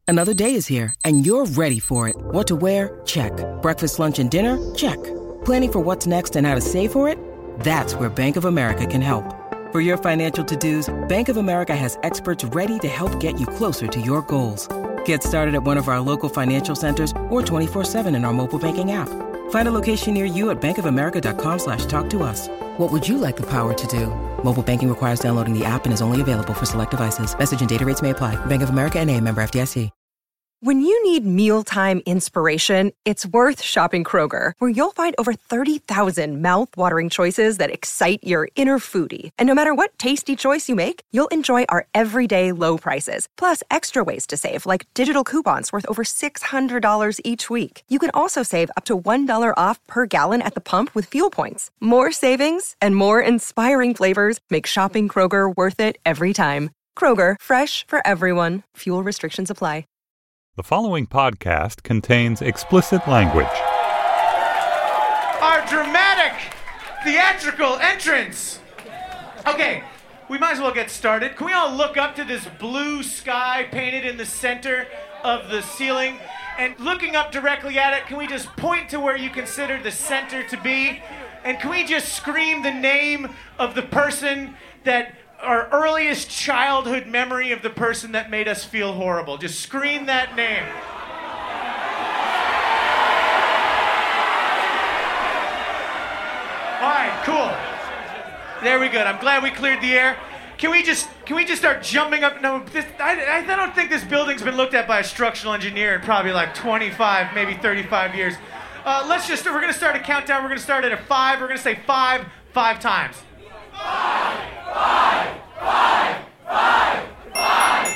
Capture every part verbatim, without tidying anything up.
Another day is here, and you're ready for it. What to wear? Check. Breakfast, lunch, and dinner? Check. Planning for what's next and how to save for it? That's where Bank of America can help. For your financial to-dos, Bank of America has experts ready to help get you closer to your goals. Get started at one of our local financial centers or twenty-four seven in our mobile banking app. Find a location near you at bankofamerica.com slash talk to us. What would you like the power to do? Mobile banking requires downloading the app and is only available for select devices. Message and data rates may apply. Bank of America N A, member F D I C. When you need mealtime inspiration, it's worth shopping Kroger, where you'll find over thirty thousand mouth-watering choices that excite your inner foodie. And no matter what tasty choice you make, you'll enjoy our everyday low prices, plus extra ways to save, like digital coupons worth over six hundred dollars each week. You can also save up to one dollar off per gallon at the pump with fuel points. More savings and more inspiring flavors make shopping Kroger worth it every time. Kroger, fresh for everyone. Fuel restrictions apply. The following podcast contains explicit language. Our dramatic, theatrical entrance. Okay, we might as well get started. Can we all look up to this blue sky painted in the center of the ceiling? And looking up directly at it, can we just point to where you consider the center to be? And can we just scream the name of the person that our earliest childhood memory of the person that made us feel horrible? Just scream that name. All right, cool. There we go. I'm glad we cleared the air. Can we just can we just start jumping up? No, this, I, I don't think this building's been looked at by a structural engineer in probably like twenty-five, maybe thirty-five years. Uh, let's just, we're gonna start a countdown. We're gonna start at a five. We're gonna say five, five times. Five, five, five, five, five.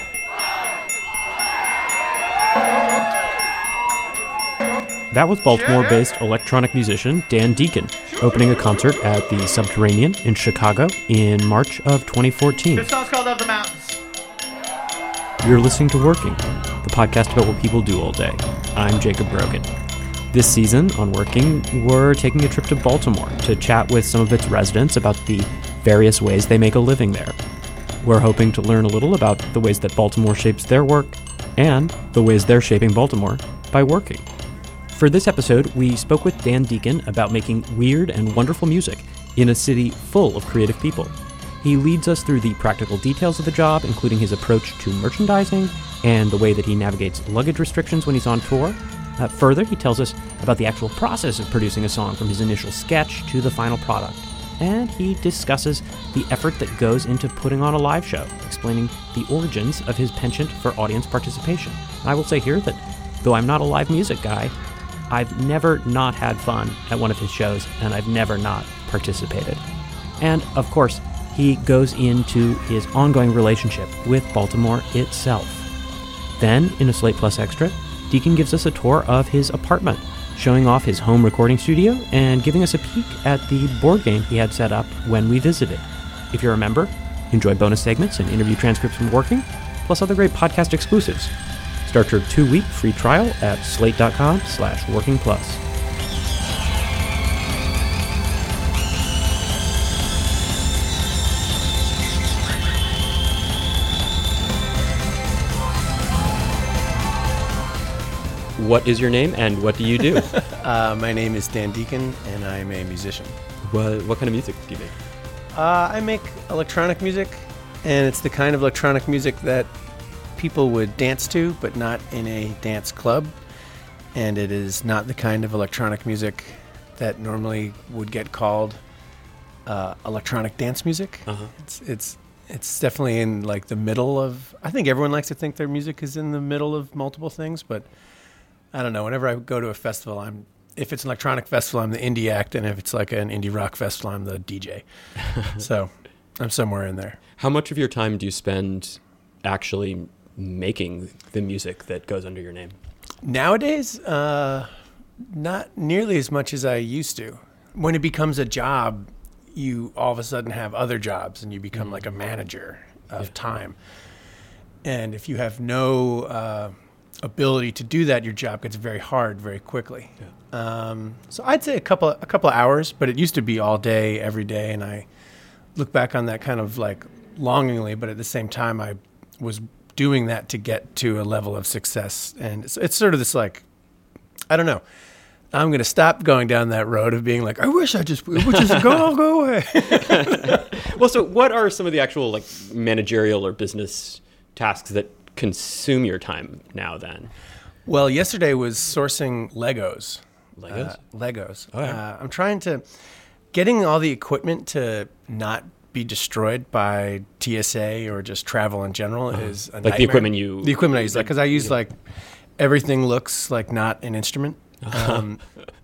That was Baltimore-based electronic musician Dan Deacon, opening a concert at the Subterranean in Chicago in March of twenty fourteen. This song's called Of the Mountains. You're listening to Working, the podcast about what people do all day. I'm Jacob Brogan. This season on Working, we're taking a trip to Baltimore to chat with some of its residents about the various ways they make a living there. We're hoping to learn a little about the ways that Baltimore shapes their work and the ways they're shaping Baltimore by working. For this episode, we spoke with Dan Deacon about making weird and wonderful music in a city full of creative people. He leads us through the practical details of the job, including his approach to merchandising and the way that he navigates luggage restrictions when he's on tour. Uh, further, he tells us about the actual process of producing a song from his initial sketch to the final product. And he discusses the effort that goes into putting on a live show, explaining the origins of his penchant for audience participation. And I will say here that though I'm not a live music guy, I've never not had fun at one of his shows, and I've never not participated. And, of course, he goes into his ongoing relationship with Baltimore itself. Then, in a Slate Plus Extra, Deacon gives us a tour of his apartment, showing off his home recording studio and giving us a peek at the board game he had set up when we visited. If you're a member, enjoy bonus segments and interview transcripts from Working, plus other great podcast exclusives. Start your two-week free trial at slate.com slash working plus. What is your name and what do you do? uh, my name is Dan Deacon and I'm a musician. What, what kind of music do you make? Uh, I make electronic music, and it's the kind of electronic music that people would dance to, but not in a dance club. And it is not the kind of electronic music that normally would get called uh, electronic dance music. Uh-huh. It's it's it's definitely in like the middle of. I think everyone likes to think their music is in the middle of multiple things, but I don't know. Whenever I go to a festival, I'm if it's an electronic festival, I'm the indie act, and if it's like an indie rock festival, I'm the D J. So I'm somewhere in there. How much of your time do you spend actually making the music that goes under your name? Nowadays, uh, not nearly as much as I used to. When it becomes a job, you all of a sudden have other jobs and you become mm-hmm. like a manager of yeah. time. And if you have no uh, ability to do that, your job gets very hard very quickly. Yeah. Um, so I'd say a couple a couple of hours, but it used to be all day, every day. And I look back on that kind of like longingly, but at the same time, I was doing that to get to a level of success. And it's, it's sort of this like, I don't know. I'm going to stop going down that road of being like, I wish I just, it would just go, I'll go away. Well, so what are some of the actual like managerial or business tasks that consume your time now then? Well, yesterday was sourcing Legos. Legos? Uh, Legos. Oh, yeah. uh, I'm trying to, getting all the equipment to not be destroyed by T S A or just travel in general uh-huh. is a like nightmare. the equipment you... The equipment I use, like, because I use yeah. like, everything looks like not an instrument. Um,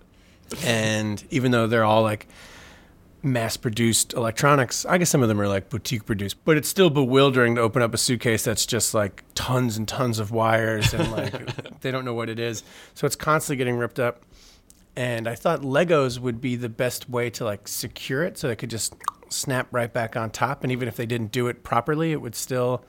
and even though they're all like mass-produced electronics, I guess some of them are like boutique-produced, but it's still bewildering to open up a suitcase that's just like tons and tons of wires and like they don't know what it is. So it's constantly getting ripped up. And I thought Legos would be the best way to like secure it so they could just snap right back on top. And even if they didn't do it properly, it would still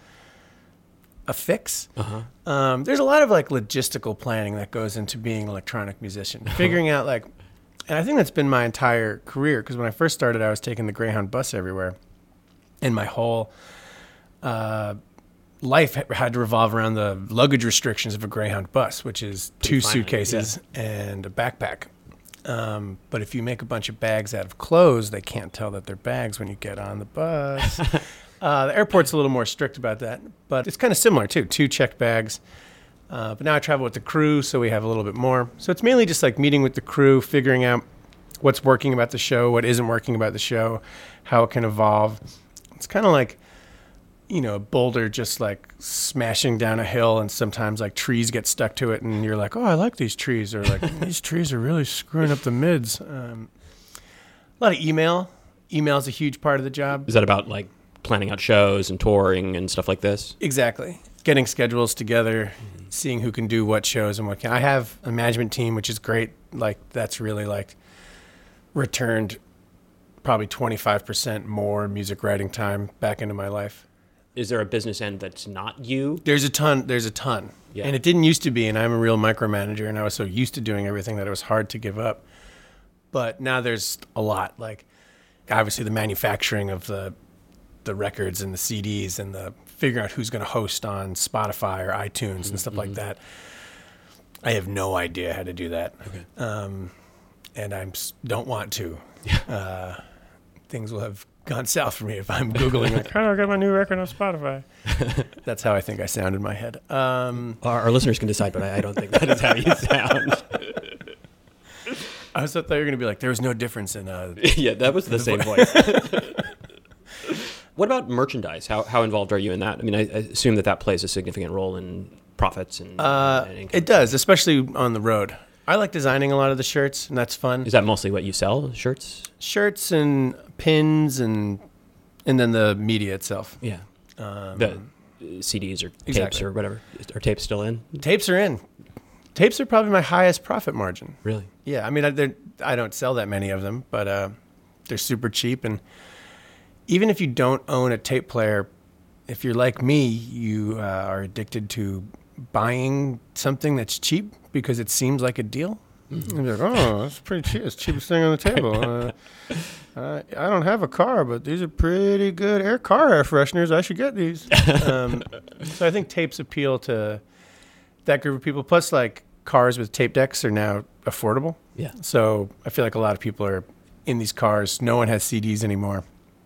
a fix. Uh-huh. Um, there's a lot of like logistical planning that goes into being an electronic musician, figuring out like, and I think that's been my entire career. Because when I first started, I was taking the Greyhound bus everywhere, and my whole uh, life had to revolve around the luggage restrictions of a Greyhound bus, which is Pretty two fine, suitcases yeah. and a backpack. Um, but if you make a bunch of bags out of clothes, they can't tell that they're bags when you get on the bus. Uh, the airport's a little more strict about that, but it's kind of similar too. Two checked bags. Uh, but now I travel with the crew, so we have a little bit more. So it's mainly just like meeting with the crew, figuring out what's working about the show, what isn't working about the show, how it can evolve. It's kind of like, you know, a boulder just like smashing down a hill, and sometimes like trees get stuck to it, and you're like, oh, I like these trees, or like these trees are really screwing up the mids. Um, a lot of email. Email is a huge part of the job. Is that about like planning out shows and touring and stuff like this? Exactly. Getting schedules together, mm-hmm. seeing who can do what shows and what can. I have a management team, which is great. Like that's really like returned probably twenty-five percent more music writing time back into my life. Is there a business end that's not you? There's a ton. There's a ton. Yeah. And it didn't used to be, and I'm a real micromanager, and I was so used to doing everything that it was hard to give up. But now there's a lot. Like obviously the manufacturing of the the records and the C Ds and the figuring out who's going to host on Spotify or iTunes mm-hmm. and stuff like that. I have no idea how to do that. Okay. Um, and I don't want to. uh, things will have gone south for me if I'm Googling, like, how do I get my new record on Spotify? That's how I think I sound in my head. Um, our, our listeners can decide, but I, I don't think that is how you sound. I was thought you were going to be like, there was no difference in... Uh, yeah, that was the, the same voice. What about merchandise? How how involved are you in that? I mean, I, I assume that that plays a significant role in profits and, uh, and income. It does, especially on the road. I like designing a lot of the shirts, and that's fun. Is that mostly what you sell, shirts? Shirts and pins and and then the media itself. Yeah. Um, the C Ds or tapes exactly. or whatever. Are tapes still in? Tapes are in. Tapes are probably my highest profit margin. Really? Yeah. I mean, I, I don't sell that many of them, but uh, they're super cheap. And even if you don't own a tape player, if you're like me, you uh, are addicted to buying something that's cheap because it seems like a deal. Mm-hmm. You're like, oh, that's pretty cheap. It's the cheapest thing on the table. Uh, uh, I don't have a car, but these are pretty good air car air fresheners. I should get these. um, so I think tapes appeal to that group of people. Plus, like, cars with tape decks are now affordable. Yeah. So I feel like a lot of people are in these cars. No one has C Ds anymore.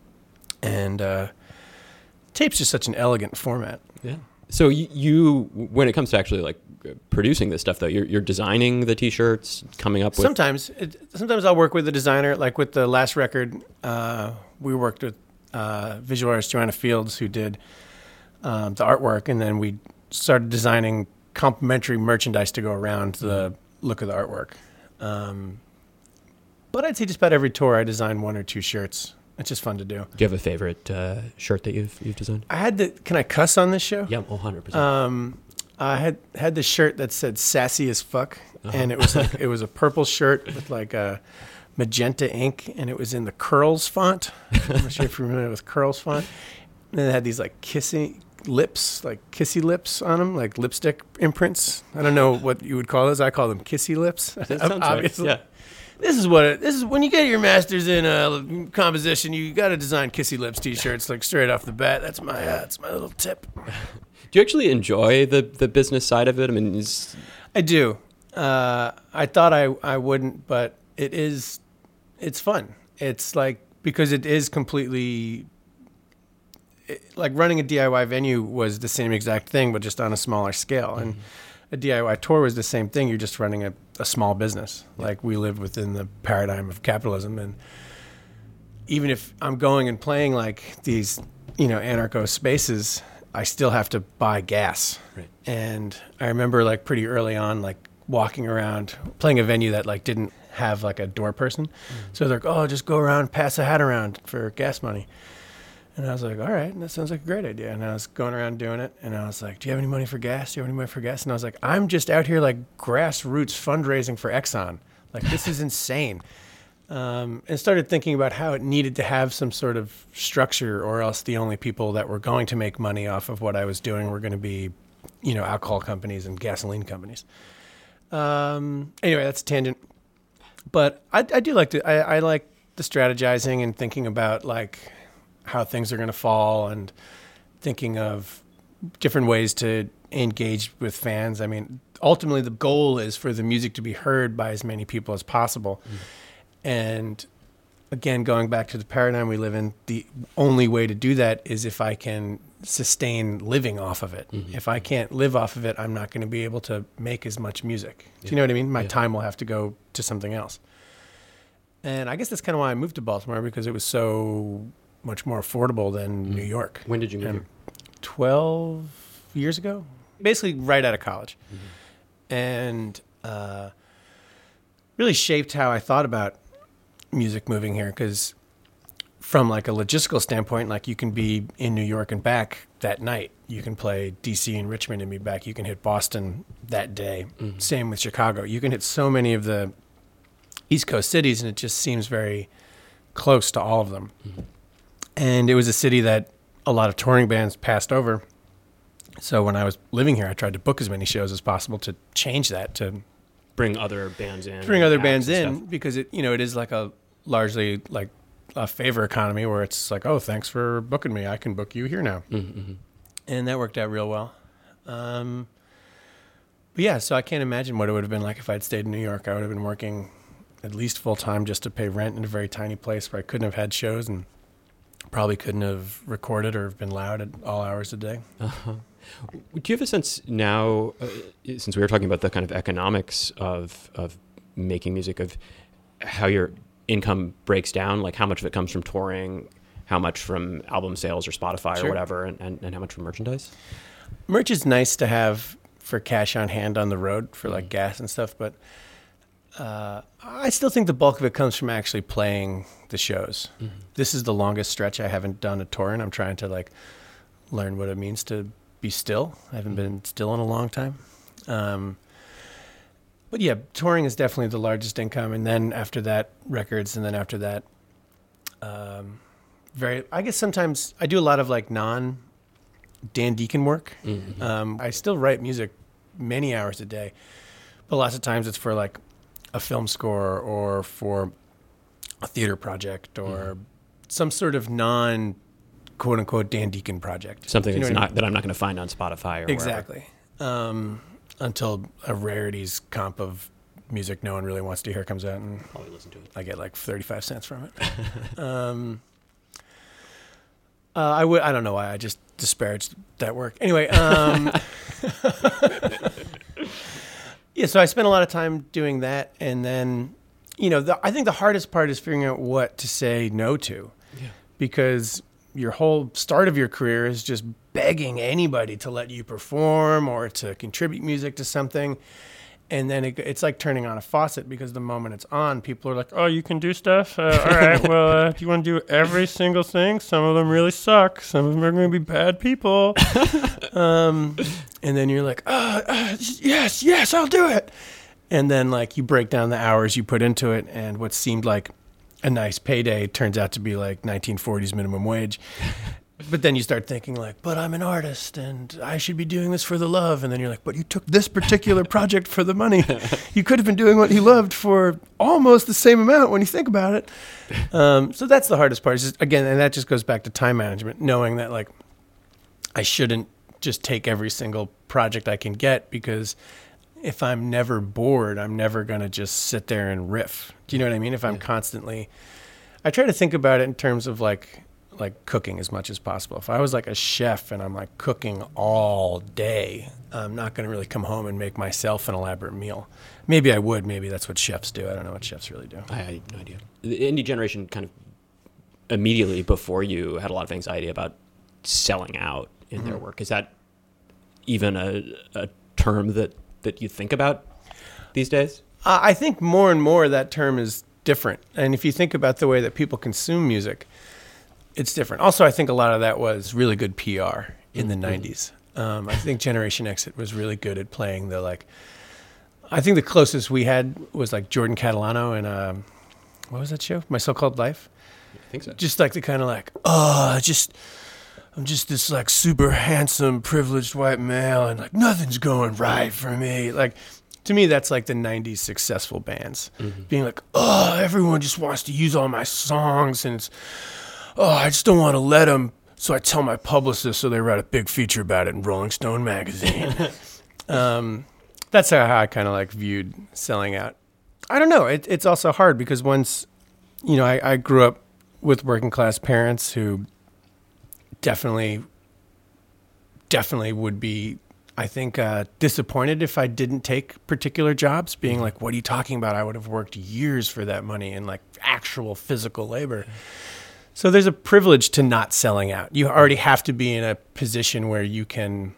And uh, tape's just such an elegant format. Yeah. So you, you, when it comes to actually like producing this stuff, though, you're, you're designing the T-shirts, coming up with. Sometimes, it, sometimes I'll work with a designer. Like with the last record, uh, we worked with uh, visual artist Joanna Fields, who did um, the artwork, and then we started designing complementary merchandise to go around the look of the artwork. Um, but I'd say just about every tour, I design one or two shirts. It's just fun to do. Do you have a favorite uh, shirt that you've you've designed? I had the. Can I cuss on this show? Yeah, one hundred percent. Um, I had had this shirt that said "sassy as fuck," uh-huh. and it was like it was a purple shirt with like a magenta ink, and it was in the Curls font. I'm not sure if you're familiar with Curls font. And then it had these like kissy lips, like kissy lips on them, like lipstick imprints. I don't know what you would call those. I call them kissy lips. That sounds obviously. Right. Yeah. This is what it, this is when you get your master's in uh, composition, you got to design kissy lips T-shirts like straight off the bat. That's my uh, that's my little tip. Do you actually enjoy the, the business side of it? I mean, is... I do. Uh, I thought I, I wouldn't, but it is, it's fun. It's like, because it is completely, it, like running a D I Y venue was the same exact thing, but just on a smaller scale. Mm-hmm. And a D I Y tour was the same thing. You're just running a, a small business. Yeah. Like we live within the paradigm of capitalism. And even if I'm going and playing like these, you know, anarcho spaces, I still have to buy gas. Right. And I remember like pretty early on, like walking around, playing a venue that like didn't have like a door person. Mm-hmm. So they're like, oh, just go around, pass a hat around for gas money. And I was like, all right, that sounds like a great idea. And I was going around doing it. And I was like, do you have any money for gas? Do you have any money for gas? And I was like, I'm just out here like grassroots fundraising for Exxon. Like, this is insane. Um, and started thinking about how it needed to have some sort of structure, or else the only people that were going to make money off of what I was doing were going to be, you know, alcohol companies and gasoline companies. Um, anyway, that's a tangent. But I, I do like to, I, I like the strategizing and thinking about like how things are going to fall and thinking of different ways to engage with fans. I mean, ultimately the goal is for the music to be heard by as many people as possible. Mm. And again, going back to the paradigm we live in, the only way to do that is if I can sustain living off of it. Mm-hmm. If I can't live off of it, I'm not going to be able to make as much music. Yeah. Do you know what I mean? My yeah. time will have to go to something else. And I guess that's kind of why I moved to Baltimore, because it was so much more affordable than mm-hmm. New York. When did you move and here? twelve years ago. Basically right out of college. Mm-hmm. And uh, really shaped how I thought about music moving here, because from like a logistical standpoint, like you can be in New York and back that night. You can play D C and Richmond and be back. You can hit Boston that day. Mm-hmm. Same with Chicago. You can hit so many of the East Coast cities, and it just seems very close to all of them. Mm-hmm. And it was a city that a lot of touring bands passed over. So when I was living here, I tried to book as many shows as possible to change that, to bring other bands in. Bring other bands in stuff. Because it, you know, it is like a largely like a favor economy where it's like, oh, thanks for booking me. I can book you here now. Mm-hmm. And that worked out real well. Um, but yeah, so I can't imagine what it would have been like if I'd stayed in New York. I would have been working at least full time just to pay rent in a very tiny place where I couldn't have had shows and probably couldn't have recorded or been loud at all hours a day. Uh-huh. Do you have a sense now, uh, since we were talking about the kind of economics of of making music, of how your income breaks down, like how much of it comes from touring, how much from album sales or Spotify sure. or whatever, and, and, and how much from merchandise? Merch is nice to have for cash on hand on the road for like mm-hmm. gas and stuff, but uh, I still think the bulk of it comes from actually playing the shows. Mm-hmm. This is the longest stretch I haven't done a tour, and I'm trying to like learn what it means to be still. I haven't mm-hmm. been still in a long time. Um, But yeah, touring is definitely the largest income, and then after that, records, and then after that, um, very. I guess sometimes I do a lot of like non Dan Deacon work. Mm-hmm. Um, I still write music many hours a day, but lots of times it's for like a film score or for a theater project or mm-hmm. some sort of non quote unquote Dan Deacon project. Something you know that's not I mean? that I'm not going to find on Spotify or exactly. Um, Until a rarities comp of music no one really wants to hear comes out, and I'll listen to it. I get like thirty-five cents from it. um, uh, I would. I don't know why I just disparaged that work. Anyway, um, yeah. So I spent a lot of time doing that, and then, you know, the, I think the hardest part is figuring out what to say no to, yeah. because your whole start of your career is just begging anybody to let you perform or to contribute music to something. And then it, it's like turning on a faucet, because the moment it's on, people are like, oh, you can do stuff? Uh, all right, well, uh, do you want to do every single thing? Some of them really suck. Some of them are going to be bad people. um, and then you're like, oh, uh, yes, yes, I'll do it. And then like you break down the hours you put into it, and what seemed like a nice payday turns out to be like nineteen forties minimum wage. But then you start thinking like, but I'm an artist and I should be doing this for the love. And then you're like, but you took this particular project for the money. You could have been doing what you loved for almost the same amount when you think about it. Um, so that's the hardest part. It's just, again, and that just goes back to time management, knowing that like I shouldn't just take every single project I can get, because if I'm never bored, I'm never going to just sit there and riff. Do you know what I mean? If I'm yeah. constantly, I try to think about it in terms of like, like cooking as much as possible. If I was like a chef and I'm like cooking all day, I'm not going to really come home and make myself an elaborate meal. Maybe I would. Maybe that's what chefs do. I don't know what chefs really do. I have no idea. The indie generation kind of immediately before you had a lot of anxiety about selling out in mm-hmm. their work. Is that even a, a term that, that you think about these days? Uh, I think more and more that term is different. And if you think about the way that people consume music, it's different. Also, I think a lot of that was really good P R in mm-hmm. the nineties. Um, I think Generation Exit was really good at playing the, like, I think the closest we had was like Jordan Catalano and, um, what was that show? My So-Called Life? I think so. Just like the kind of like, oh, just, I'm just this like super handsome, privileged white male, and like nothing's going right for me. Like, to me, that's like the nineties successful bands. Mm-hmm. Being like, oh, everyone just wants to use all my songs, and it's, oh, I just don't want to let them, so I tell my publicist so they write a big feature about it in Rolling Stone magazine. um, that's how I kind of like viewed selling out. I don't know. It, it's also hard because once, you know, I, I grew up with working class parents who definitely, definitely would be, I think, uh, disappointed if I didn't take particular jobs, being like, what are you talking about? I would have worked years for that money in like actual physical labor. So there's a privilege to not selling out. You already have to be in a position where you can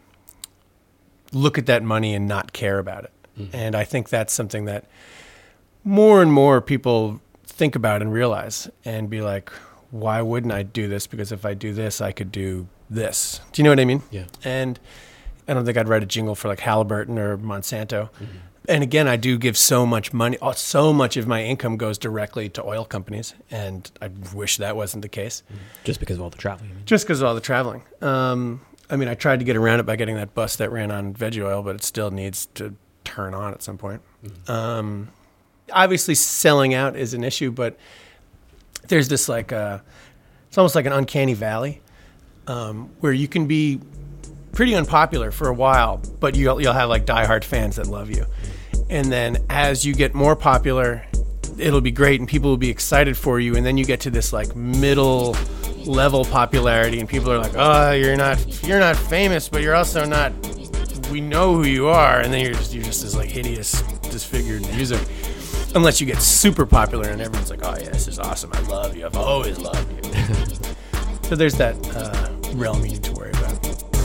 look at that money and not care about it. Mm-hmm. And I think that's something that more and more people think about and realize and be like, why wouldn't I do this? Because if I do this, I could do this. Do you know what I mean? Yeah. And I don't think I'd write a jingle for like Halliburton or Monsanto. Mm-hmm. And again, I do give so much money. So much of my income goes directly to oil companies, and I wish that wasn't the case. Just because of all the traveling. I mean. Just because of all the traveling. Um, I mean, I tried to get around it by getting that bus that ran on veggie oil, but it still needs to turn on at some point. Mm-hmm. Um, obviously, selling out is an issue, but there's this like, uh, it's almost like an uncanny valley um, where you can be pretty unpopular for a while, but you'll, you'll have like diehard fans that love you. And then as you get more popular, it'll be great and people will be excited for you. And then you get to this like middle level popularity and people are like, oh, you're not, you're not famous, but you're also not, we know who you are. And then you're just, you're just this like hideous, disfigured music. Unless you get super popular and everyone's like, oh yeah, this is awesome. I love you. I've always loved you. So there's that uh, realm you need to worry about.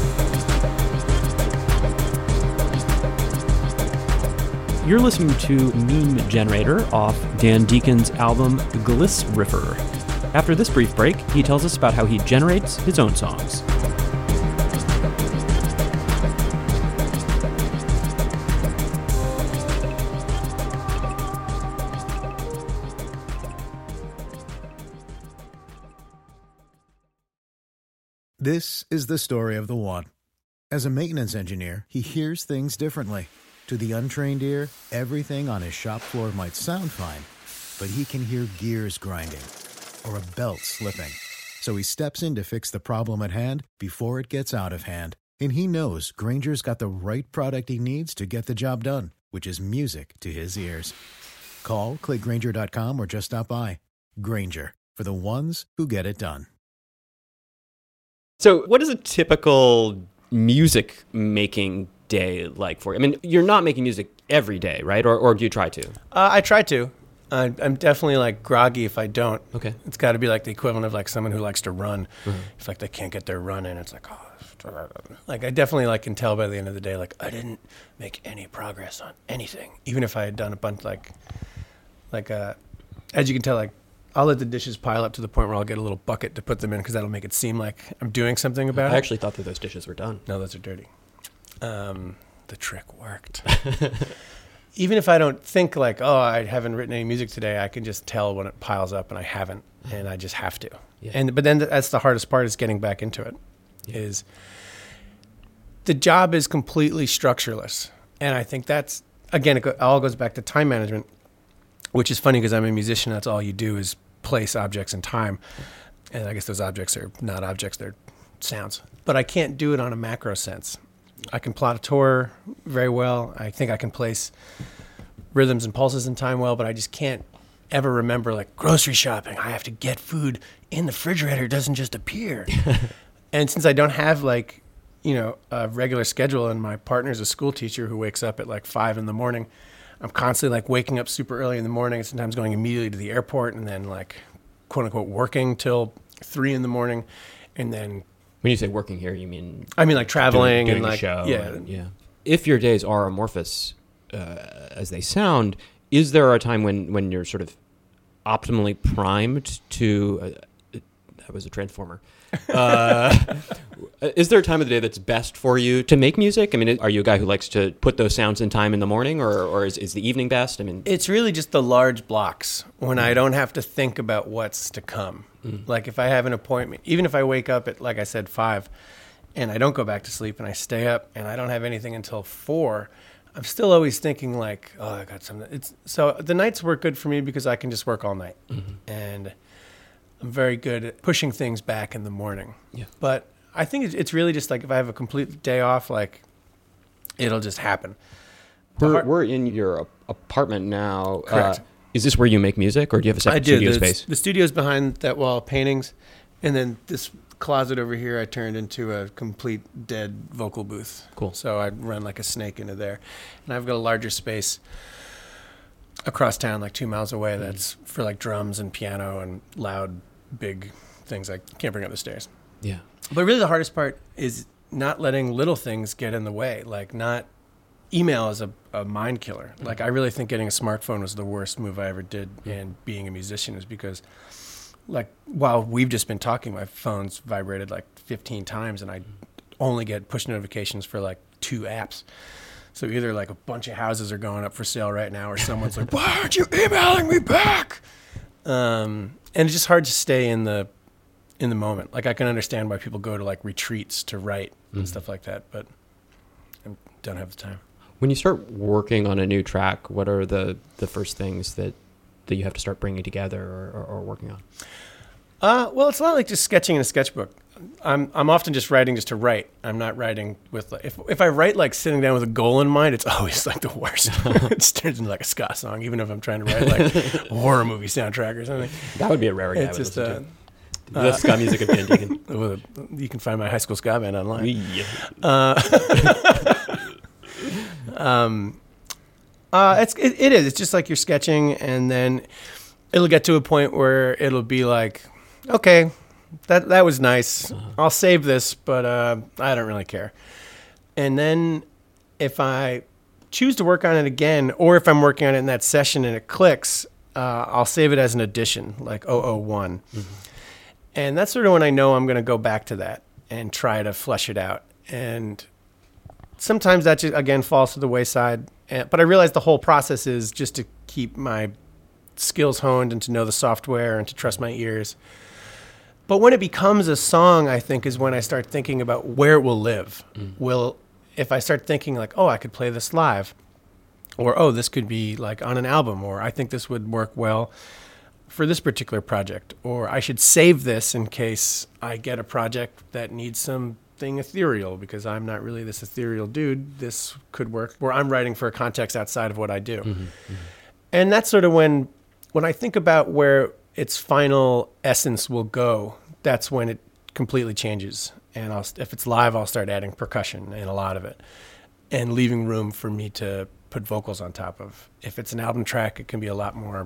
You're listening to Meme Generator off Dan Deacon's album Gliss Riffer. After this brief break, he tells us about how he generates his own songs. This is the story of the one. As a maintenance engineer, he hears things differently. To the untrained ear, everything on his shop floor might sound fine, but he can hear gears grinding or a belt slipping. So he steps in to fix the problem at hand before it gets out of hand. And he knows Grainger's got the right product he needs to get the job done, which is music to his ears. Call, click Grainger dot com, or just stop by. Grainger, for the ones who get it done. So what is a typical music making day like for you? I mean, you're not making music every day, right? Or or do you try to? Uh, I try to. Uh, I'm definitely like groggy if I don't. Okay. It's got to be like the equivalent of like someone who likes to run. Mm-hmm. If like they can't get their run in, it's like, oh. Like I definitely like can tell by the end of the day, like I didn't make any progress on anything, even if I had done a bunch like, like uh, as you can tell, like I'll let the dishes pile up to the point where I'll get a little bucket to put them in because that'll make it seem like I'm doing something about I it. I actually thought that those dishes were done. No, those are dirty. Um, the trick worked. Even if I don't think like, oh, I haven't written any music today, I can just tell when it piles up and I haven't, and I just have to. Yeah. And but then that's the hardest part is getting back into it. Yeah. Is the job is completely structureless, and I think that's again it go, all goes back to time management, which is funny because I'm a musician. That's all you do is place objects in time, and I guess those objects are not objects; they're sounds, but I can't do it on a macro sense. I can plot a tour very well. I think I can place rhythms and pulses in time well, but I just can't ever remember like grocery shopping. I have to get food in the refrigerator. It doesn't just appear. And since I don't have like, you know, a regular schedule, and my partner's a school teacher who wakes up at like five in the morning, I'm constantly like waking up super early in the morning, sometimes going immediately to the airport and then like quote unquote working till three in the morning. And then when you say working here, you mean I mean like traveling doing, doing and like a show yeah, and, yeah. If your days are amorphous uh, as they sound, is there a time when, when you're sort of optimally primed to? Uh, that was a transformer. Uh, is there a time of the day that's best for you to make music? I mean, are you a guy who likes to put those sounds in time in the morning, or, or is, is the evening best? I mean, it's really just the large blocks when I don't have to think about what's to come. Mm. Like if I have an appointment, even if I wake up at, like I said, five, and I don't go back to sleep and I stay up and I don't have anything until four, I'm still always thinking like, oh, I got something. It's so the nights work good for me because I can just work all night, mm-hmm. and I'm very good at pushing things back in the morning. Yeah. But I think it's really just like if I have a complete day off, like it'll just happen. We're, heart- we're in your apartment now. Correct. Uh, is this where you make music, or do you have a separate I do. studio the, space? The studio's behind that wall of paintings, and then this closet over here I turned into a complete dead vocal booth. Cool. So I run like a snake into there. And I've got a larger space across town, like two miles away, mm-hmm. that's for like drums and piano and loud big things I can't bring up the stairs. Yeah. But really the hardest part is not letting little things get in the way. Like not email is a, a mind killer. Mm-hmm. Like I really think getting a smartphone was the worst move I ever did mm-hmm. in being a musician, is because like while we've just been talking, my phone's vibrated like fifteen times and I only get push notifications for like two apps. So either like a bunch of houses are going up for sale right now, or someone's like, why aren't you emailing me back? Um, and it's just hard to stay in the in the moment. Like I can understand why people go to like retreats to write mm-hmm. and stuff like that, but I don't have the time. When you start working on a new track, what are the, the first things that, that you have to start bringing together or, or, or working on? Uh, well, it's a lot like just sketching in a sketchbook. I'm I'm often just writing just to write. I'm not writing with like, if if I write like sitting down with a goal in mind, it's always like the worst. It just turns into like a ska song, even if I'm trying to write like a horror movie soundtrack or something. That would be a rare guy. It's just uh, uh, the ska music of Dan Deacon. Well, you can find my high school ska band online. Yeah. Uh, um, uh, it's it, it is. It's just like you're sketching, and then it'll get to a point where it'll be like, okay, that that was nice. Uh-huh. I'll save this, but uh, I don't really care. And then if I choose to work on it again, or if I'm working on it in that session and it clicks, uh, I'll save it as an addition, like oh oh one. Mm-hmm. And that's sort of when I know I'm going to go back to that and try to flesh it out. And sometimes that just, again, falls to the wayside. And, but I realize the whole process is just to keep my skills honed and to know the software and to trust my ears. But when it becomes a song, I think, is when I start thinking about where it will live. Mm. Will, if I start thinking like, oh, I could play this live, or, oh, this could be like on an album, or I think this would work well for this particular project, or I should save this in case I get a project that needs something ethereal, because I'm not really this ethereal dude. This could work, or I'm writing for a context outside of what I do. Mm-hmm, mm-hmm. And that's sort of when, when I think about where its final essence will go, that's when it completely changes. And I'll, if it's live, I'll start adding percussion in a lot of it and leaving room for me to put vocals on top of. If it's an album track, it can be a lot more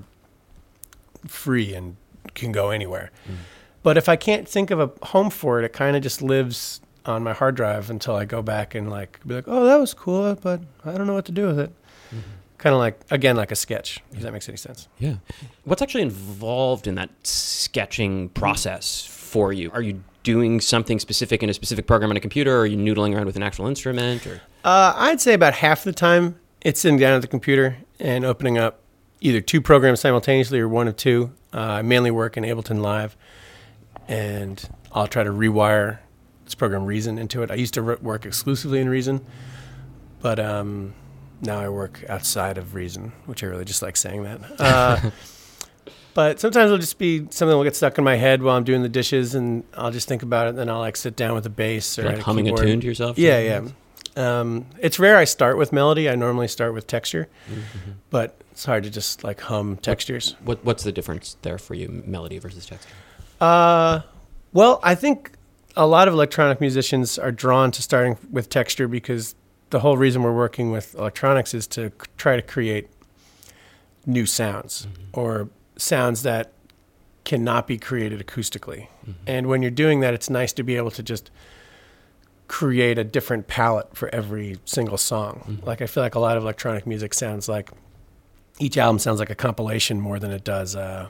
free and can go anywhere. Mm. But if I can't think of a home for it, it kind of just lives on my hard drive until I go back and like be like, oh, that was cool, but I don't know what to do with it. Mm-hmm. Kind of like, again, like a sketch, if that makes any sense. Yeah. What's actually involved in that sketching process for you? Are you doing something specific in a specific program on a computer, or are you noodling around with an actual instrument? Or? Uh, I'd say about half the time it's sitting down at the computer and opening up either two programs simultaneously or one of two. Uh, I mainly work in Ableton Live, and I'll try to rewire this program Reason into it. I used to re- work exclusively in Reason, but um, now I work outside of Reason, which I really just like saying that. Uh, But sometimes it'll just be something will get stuck in my head while I'm doing the dishes, and I'll just think about it, and then I'll like sit down with a bass or like a humming keyboard. a tune to yourself. Yeah, yeah. Um, it's rare I start with melody. I normally start with texture, mm-hmm. but it's hard to just like hum textures. What, what What's the difference there for you, melody versus texture? Uh, well, I think a lot of electronic musicians are drawn to starting with texture because the whole reason we're working with electronics is to c- try to create new sounds mm-hmm. or sounds that cannot be created acoustically. Mm-hmm. And when you're doing that, it's nice to be able to just create a different palette for every single song. Mm-hmm. Like I feel like a lot of electronic music sounds like each album sounds like a compilation more than it does uh,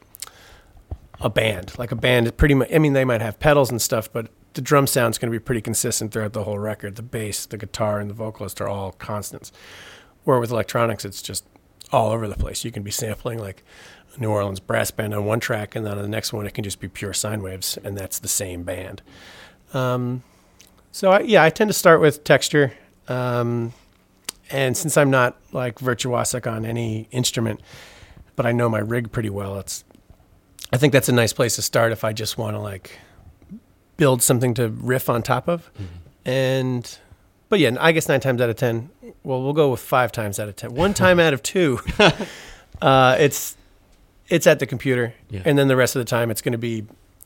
a band. Like a band, pretty much. I mean, they might have pedals and stuff, but the drum sound's going to be pretty consistent throughout the whole record. The bass, the guitar, and the vocalist are all constants. Where with electronics, it's just all over the place. You can be sampling like a New Orleans brass band on one track, and then on the next one, it can just be pure sine waves, and that's the same band. Um, So, I, yeah, I tend to start with texture. Um, and since I'm not, like, virtuosic on any instrument, but I know my rig pretty well, it's. I think that's a nice place to start if I just want to, like, build something to riff on top of. Mm-hmm. And, but, yeah, I guess nine times out of ten, well, we'll go with five times out of ten. One time out of two, uh, it's it's at the computer. Yeah. And then the rest of the time, it's going to be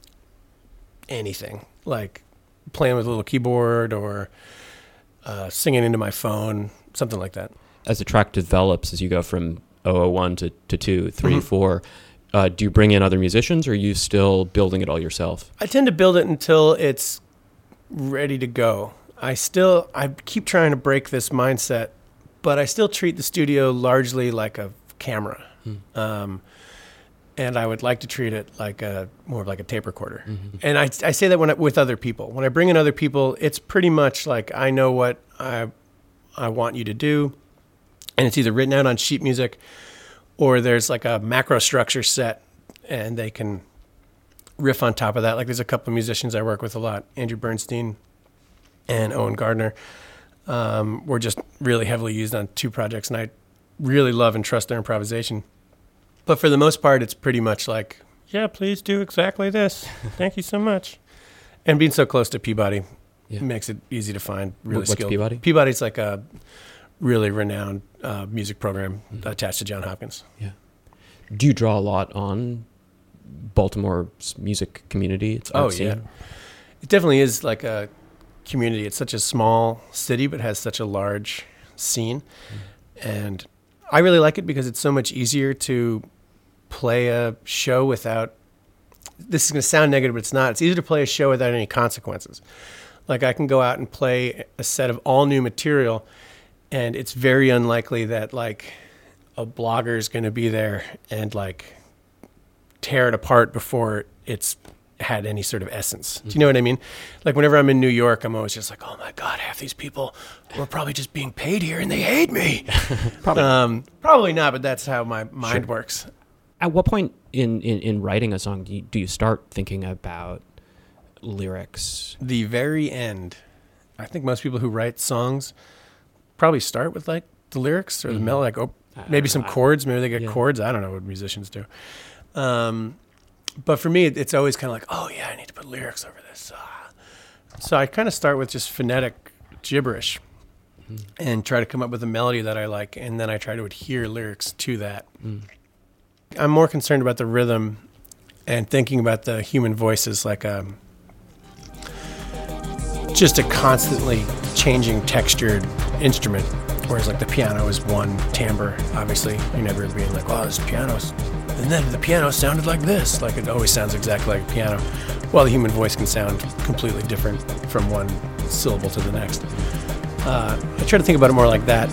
anything, like playing with a little keyboard or uh, singing into my phone, something like that. As the track develops, as you go from oh oh one to, to two, three, mm-hmm. four, uh, do you bring in other musicians or are you still building it all yourself? I tend to build it until it's ready to go. I still, I keep trying to break this mindset, but I still treat the studio largely like a camera. Hmm. Um, And I would like to treat it like a more of like a tape recorder. Mm-hmm. And I, I say that when I, with other people. When I bring in other people, it's pretty much like I know what I I want you to do, and it's either written out on sheet music, or there's like a macro structure set, and they can riff on top of that. Like there's a couple of musicians I work with a lot, Andrew Bernstein and Owen Gardner. Um, were just really heavily used on two projects, and I really love and trust their improvisation. But for the most part, it's pretty much like, yeah, please do exactly this. Thank you so much. And being so close to Peabody yeah. makes it easy to find really What's skilled. Peabody? Peabody's like a really renowned uh, music program mm-hmm. attached to Johns Hopkins. Yeah. Do you draw a lot on Baltimore's music community? It's oh, scene? yeah. It definitely is like a community. It's such a small city, but has such a large scene. Mm-hmm. And I really like it because it's so much easier to play a show without, this is going to sound negative, but it's not. It's easier to play a show without any consequences. Like I can go out and play a set of all new material, and it's very unlikely that like a blogger is going to be there and like tear it apart before it's had any sort of essence. Do you know what I mean? Like whenever I'm in New York, I'm always just like, oh my God, half these people were probably just being paid here and they hate me. probably. Um, probably not, but that's how my mind sure. works. At what point in, in, in writing a song do you, do you start thinking about lyrics? The very end. I think most people who write songs probably start with like the lyrics or mm-hmm. the melody, like oh, maybe some I, chords. Maybe they get yeah. chords. I don't know what musicians do. Um, but for me, it's always kind of like, oh yeah, I need to put lyrics over this. Ah. So I kind of start with just phonetic gibberish mm-hmm. and try to come up with a melody that I like, and then I try to adhere lyrics to that. Mm. I'm more concerned about the rhythm and thinking about the human voice as like a just a constantly changing textured instrument, whereas like the piano is one timbre. Obviously, you're never being like, oh, this piano's, and then the piano sounded like this. Like it always sounds exactly like a piano, while the human voice can sound completely different from one syllable to the next. Uh, I try to think about it more like that.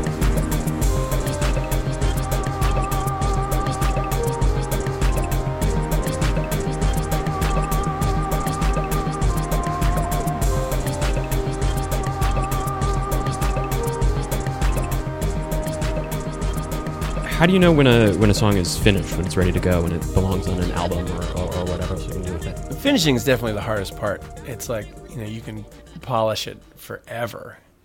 How do you know when a when a song is finished, when it's ready to go, when it belongs on an album or, or, or whatever else you can do with it? Finishing is definitely the hardest part. It's like, you know, you can polish it forever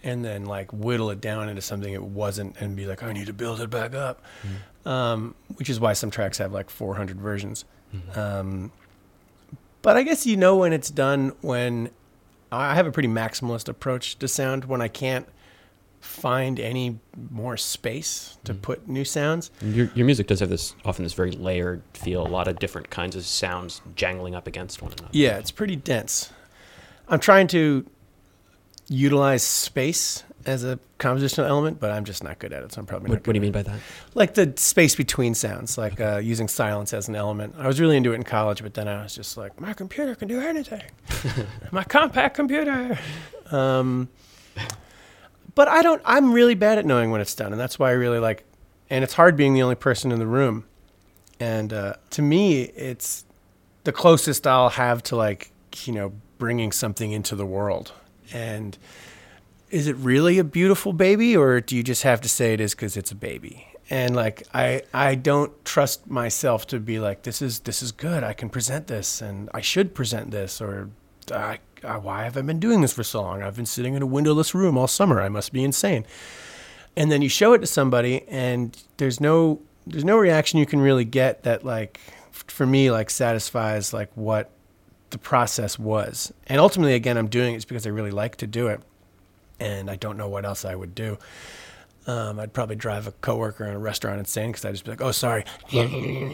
and then like whittle it down into something it wasn't and be like, I need to build it back up. Mm-hmm. Um, which is why some tracks have like four hundred versions. Mm-hmm. Um, but I guess you know when it's done when I have a pretty maximalist approach to sound when I can't find any more space to mm-hmm. put new sounds. Your, your music does have this, often this very layered feel, a lot of different kinds of sounds jangling up against one another. Yeah, it's pretty dense. I'm trying to utilize space as a compositional element, but I'm just not good at it, so I'm probably not What, good what do you at mean it. by that? Like the space between sounds, like uh, using silence as an element. I was really into it in college, but then I was just like, my computer can do anything. My compact computer. Um, but I don't, I'm really bad at knowing when it's done, and that's why I really like, and it's hard being the only person in the room. And uh, to me, it's the closest I'll have to like, you know, bringing something into the world. And is it really a beautiful baby, or do you just have to say it is because it's a baby? And like, I, I don't trust myself to be like, this is, this is good. I can present this and I should present this, or I, I, why have I been doing this for so long? I've been sitting in a windowless room all summer. I must be insane. And then you show it to somebody and there's no, there's no reaction you can really get that like, for me, like satisfies like what the process was. And ultimately, again, I'm doing it because I really like to do it. And I don't know what else I would do. Um, I'd probably drive a coworker in a restaurant insane because I'd just be like, oh, sorry. I'm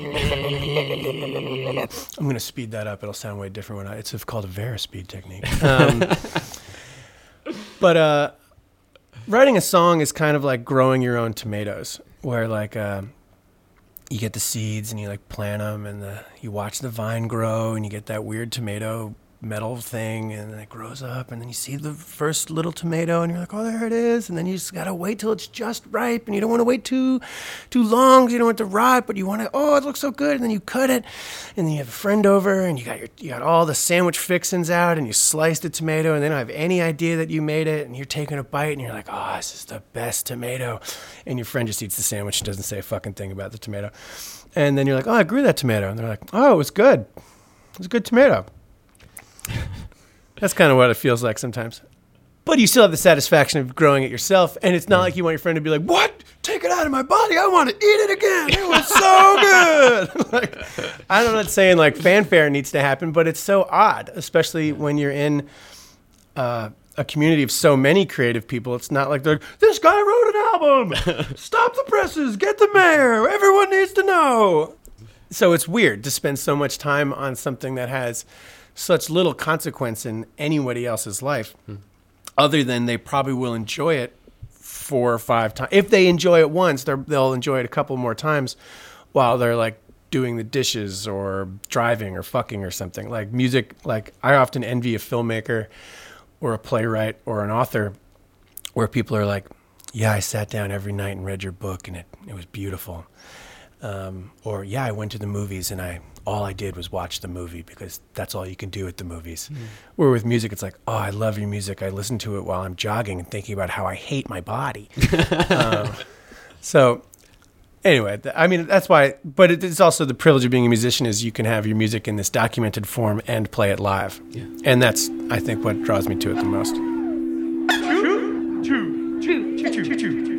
going to speed that up. It'll sound way different when I, it's called a Verispeed technique. Um, but uh, writing a song is kind of like growing your own tomatoes, where like uh, you get the seeds and you like plant them and the, you watch the vine grow and you get that weird tomato metal thing, and then it grows up, and then you see the first little tomato and you're like, oh, there it is. And then you just gotta wait till it's just ripe, and you don't want to wait too too long because you don't want it to rot, but you want to, oh, it looks so good. And then you cut it, and then you have a friend over and you got your you got all the sandwich fixings out, and you sliced the tomato, and they don't have any idea that you made it, and you're taking a bite and you're like, oh, this is the best tomato. And your friend just eats the sandwich and doesn't say a fucking thing about the tomato. And then you're like, oh, I grew that tomato. And they're like, oh, it was good. It was a good tomato. That's kind of what it feels like sometimes. But you still have the satisfaction of growing it yourself, and it's not like you want your friend to be like, what? Take it out of my body. I want to eat it again. It was so good. Like, I'm not saying like fanfare needs to happen, but it's so odd, especially when you're in uh, a community of so many creative people. It's not like they're, this guy wrote an album. Stop the presses. Get the mayor. Everyone needs to know. So it's weird to spend so much time on something that has such little consequence in anybody else's life, hmm. other than they probably will enjoy it four or five times. If they enjoy it once, they'll enjoy it a couple more times while they're like doing the dishes or driving or fucking or something. Like music, like I often envy a filmmaker or a playwright or an author where people are like, yeah, I sat down every night and read your book and it, it was beautiful. Um, or yeah, I went to the movies and I all I did was watch the movie because that's all you can do at the movies. Mm. Where with music, it's like, oh, I love your music. I listen to it while I'm jogging and thinking about how I hate my body. um, so anyway, th- I mean, that's why, but it, it's also the privilege of being a musician is you can have your music in this documented form and play it live. Yeah. And that's, I think, what draws me to it the most. Choo, choo, choo, choo, choo, choo, choo.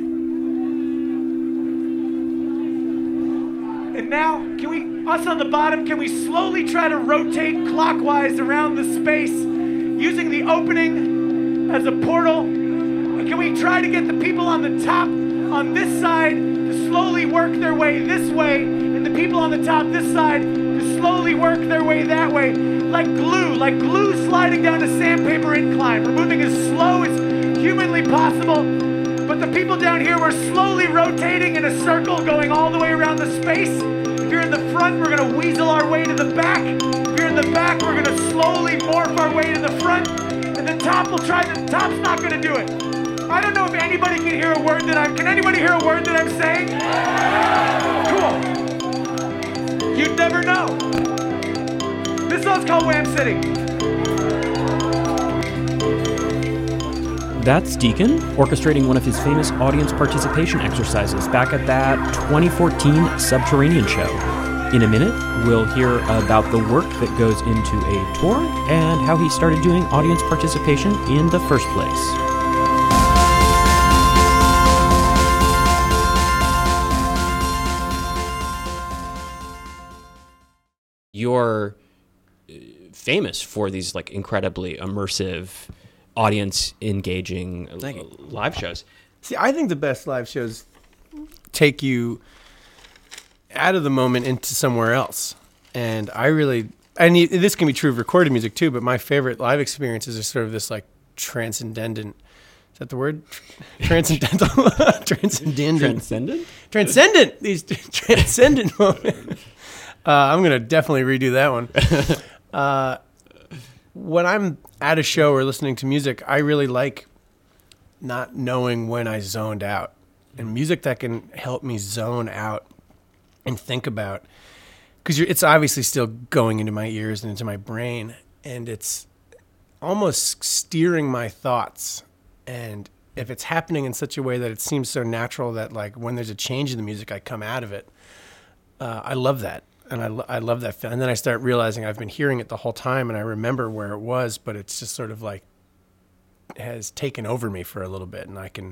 And now, can we, us on the bottom, can we slowly try to rotate clockwise around the space using the opening as a portal? And can we try to get the people on the top on this side to slowly work their way this way, and the people on the top this side to slowly work their way that way, like glue, like glue sliding down a sandpaper incline. We're moving as slow as humanly possible. But the people down here, we're slowly rotating in a circle, going all the way around the space. If you're in the front, we're gonna weasel our way to the back. If you're in the back, we're gonna slowly morph our way to the front. And the top will try, the top's not gonna do it. I don't know if anybody can hear a word that I'm, can anybody hear a word that I'm saying? Cool. You'd never know. This song's called Wham City. That's Deacon, orchestrating one of his famous audience participation exercises back at that twenty fourteen Subterranean show. In a minute, we'll hear about the work that goes into a tour and how he started doing audience participation in the first place. you're famous for these like incredibly immersive, audience engaging live shows. See, I think the best live shows take you out of the moment into somewhere else. And I really, and this can be true of recorded music too, but my favorite live experiences are sort of this like transcendent, is that the word? Transcendental? Transcendent. Transcendent? Transcendent. These transcendent moments. Uh, I'm going to definitely redo that one. Uh, when I'm at a show or listening to music, I really like not knowing when I zoned out. And music that can help me zone out and think about, because it's obviously still going into my ears and into my brain, and it's almost steering my thoughts. And if it's happening in such a way that it seems so natural that like when there's a change in the music, I come out of it. Uh, I love that. And I, lo- I love that feeling. And then I start realizing I've been hearing it the whole time, and I remember where it was, but it's just sort of like has taken over me for a little bit. And I can,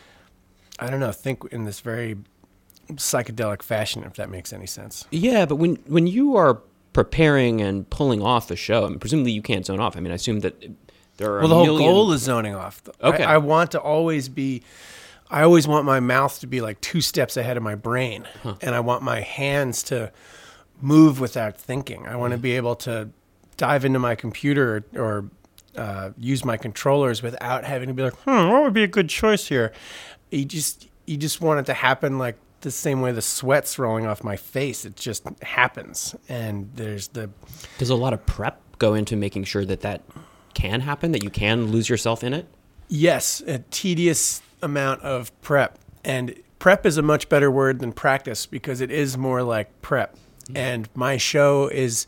I don't know, think in this very psychedelic fashion, if that makes any sense. Yeah, but when when you are preparing and pulling off a show, I mean, presumably you can't zone off. I mean, I assume that there are well, a the whole million... goal is zoning off. Okay. I, I want to always be, I always want my mouth to be like two steps ahead of my brain. Huh. And I want my hands to move without thinking. I want to be able to dive into my computer or, or uh, use my controllers without having to be like, hmm, what would be a good choice here? You just, you just want it to happen like the same way the sweat's rolling off my face. It just happens. And there's the... Does a lot of prep go into making sure that that can happen, that you can lose yourself in it? Yes, a tedious amount of prep. And prep is a much better word than practice because it is more like prep. Mm-hmm. And my show is...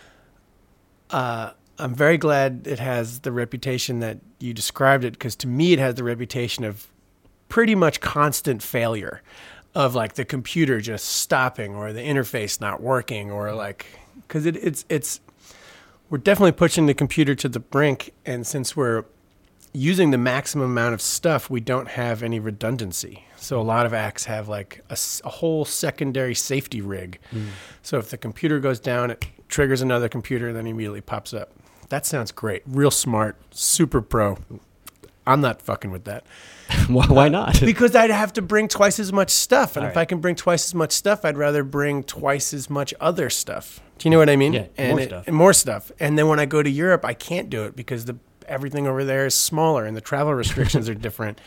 Uh, I'm very glad it has the reputation that you described it, because to me it has the reputation of pretty much constant failure, of like the computer just stopping or the interface not working, or like, because it, it's it's we're definitely pushing the computer to the brink, and since we're using the maximum amount of stuff, we don't have any redundancy. So a lot of acts have like a, a whole secondary safety rig. Mm. So if the computer goes down, it triggers another computer, and then immediately pops up. That sounds great. Real smart, super pro. I'm not fucking with that. Why not? Because I'd have to bring twice as much stuff. And All if right. I can bring twice as much stuff, I'd rather bring twice as much other stuff. Do you know what I mean? Yeah, and more it, stuff. And more stuff. And then when I go to Europe, I can't do it because the everything over there is smaller and the travel restrictions are different.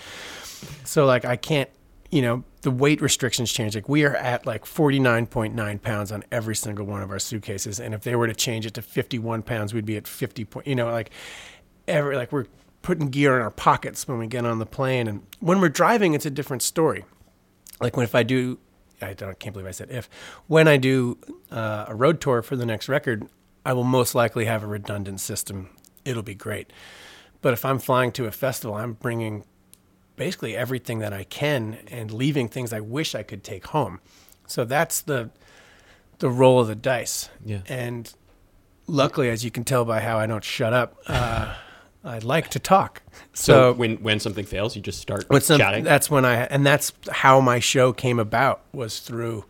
So like I can't, you know, the weight restrictions change. Like we are at like forty-nine point nine pounds on every single one of our suitcases. And if they were to change it to fifty-one pounds, we'd be at fifty point, you know, like every, like we're putting gear in our pockets when we get on the plane. And when we're driving, it's a different story. Like when, if I do, I don't, can't believe I said if, when I do uh, a road tour for the next record, I will most likely have a redundant system. It'll be great. But if I'm flying to a festival, I'm bringing basically everything that I can and leaving things I wish I could take home. So that's the the roll of the dice. Yeah. And luckily, as you can tell by how I don't shut up, uh, I like to talk. So, So, when, when something fails, you just start when some- chatting? that's when I, and that's how my show came about, was through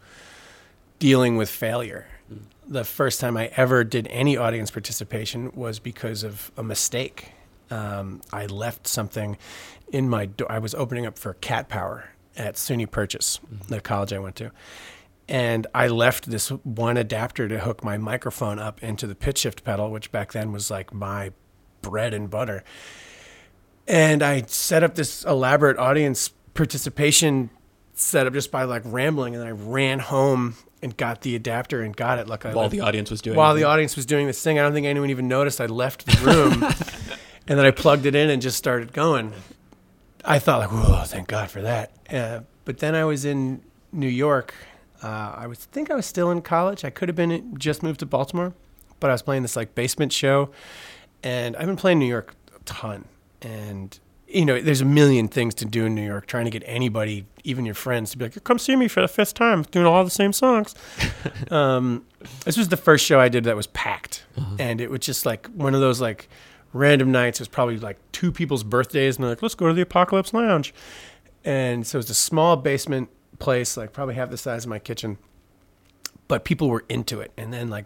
dealing with failure. Mm. The first time I ever did any audience participation was because of a mistake. Um, I left something in my door. I was opening up for Cat Power at SUNY Purchase, mm-hmm. the college I went to. And I left this one adapter to hook my microphone up into the pitch shift pedal, which back then was like my bread and butter. And I set up this elaborate audience participation setup just by like rambling. And I ran home and got the adapter and got it. Like I While left, the audience was doing While it. the audience was doing this thing. I don't think anyone even noticed I left the room. And then I plugged it in and just started going. I thought like, whoa, thank God for that. Uh, but then I was in New York. Uh, I was think I was still in college. I could have been in, just moved to Baltimore, but I was playing this like basement show. And I've been playing New York a ton. And, you know, there's a million things to do in New York, trying to get anybody, even your friends, to be like, come see me for the fifth time, doing all the same songs. um, this was the first show I did that was packed. Uh-huh. And it was just like one of those like random nights. It was probably like two people's birthdays. And they're like, let's go to the Apocalypse Lounge. And so it was a small basement place, like probably half the size of my kitchen. But people were into it. And then like the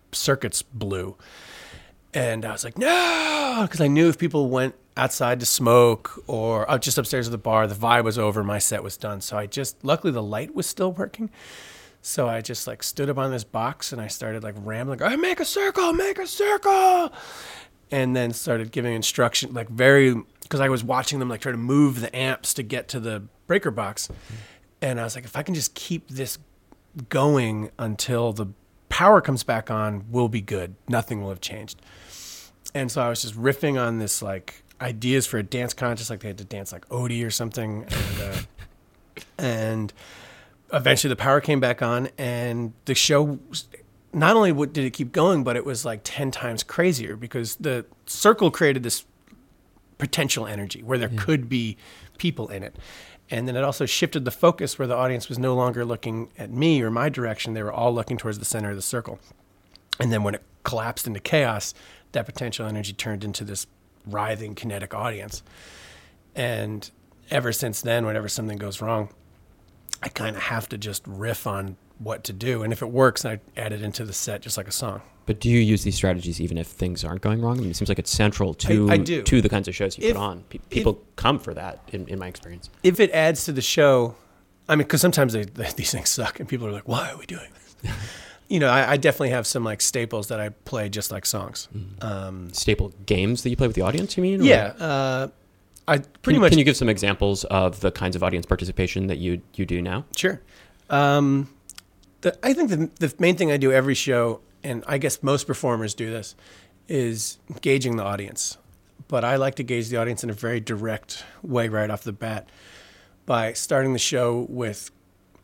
circuits blew. And I was like, no, because I knew if people went outside to smoke or uh, just upstairs at the bar, the vibe was over, my set was done. So I just, luckily the light was still working. So I just like stood up on this box and I started like rambling, like, make a circle, make a circle. And then started giving instruction, like very, because I was watching them like try to move the amps to get to the breaker box. And I was like, if I can just keep this going until the power comes back on, we'll be good. Nothing will have changed. And so I was just riffing on this like ideas for a dance contest, like they had to dance like Odie or something. And, uh, and eventually the power came back on, and the show, not only did it keep going, but it was like ten times crazier because the circle created this potential energy where there yeah. could be people in it. And then it also shifted the focus where the audience was no longer looking at me or my direction. They were all looking towards the center of the circle. And then when it collapsed into chaos, that potential energy turned into this writhing kinetic audience. And ever since then, whenever something goes wrong, I kind of have to just riff on what to do. And if it works, I add it into the set just like a song. But do you use these strategies even if things aren't going wrong? I mean, it seems like it's central to I, I do. to the kinds of shows you if, put on. Pe- people if, come for that, in, in my experience. If it adds to the show, I mean, because sometimes they, they, these things suck and people are like, why are we doing this? You know, I, I definitely have some like staples that I play just like songs. Mm. Um, Staple games that you play with the audience, you mean? Or? Yeah. Uh, I pretty can, much. Can you give some examples of the kinds of audience participation that you you do now? Sure. Um, the, I think the, the main thing I do every show, and I guess most performers do this, is gauging the audience. But I like to gauge the audience in a very direct way right off the bat by starting the show with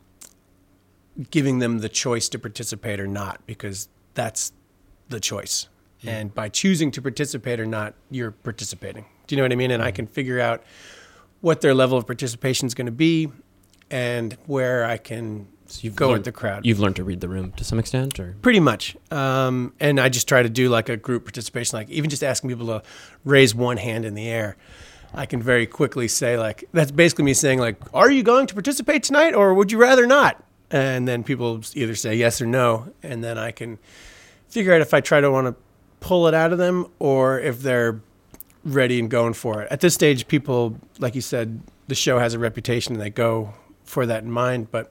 giving them the choice to participate or not, because that's the choice. Mm. And by choosing to participate or not, you're participating. Do you know what I mean? And mm. I can figure out what their level of participation is going to be and where I can so you've go learned, with the crowd. You've learned to read the room to some extent? Or Pretty much. Um, and I just try to do like a group participation, like even just asking people to raise one hand in the air. I can very quickly say like, that's basically me saying like, are you going to participate tonight or would you rather not? And then people either say yes or no. And then I can figure out if I try to want to pull it out of them or if they're ready and going for it. At this stage, people, like you said, the show has a reputation and they go for that in mind. But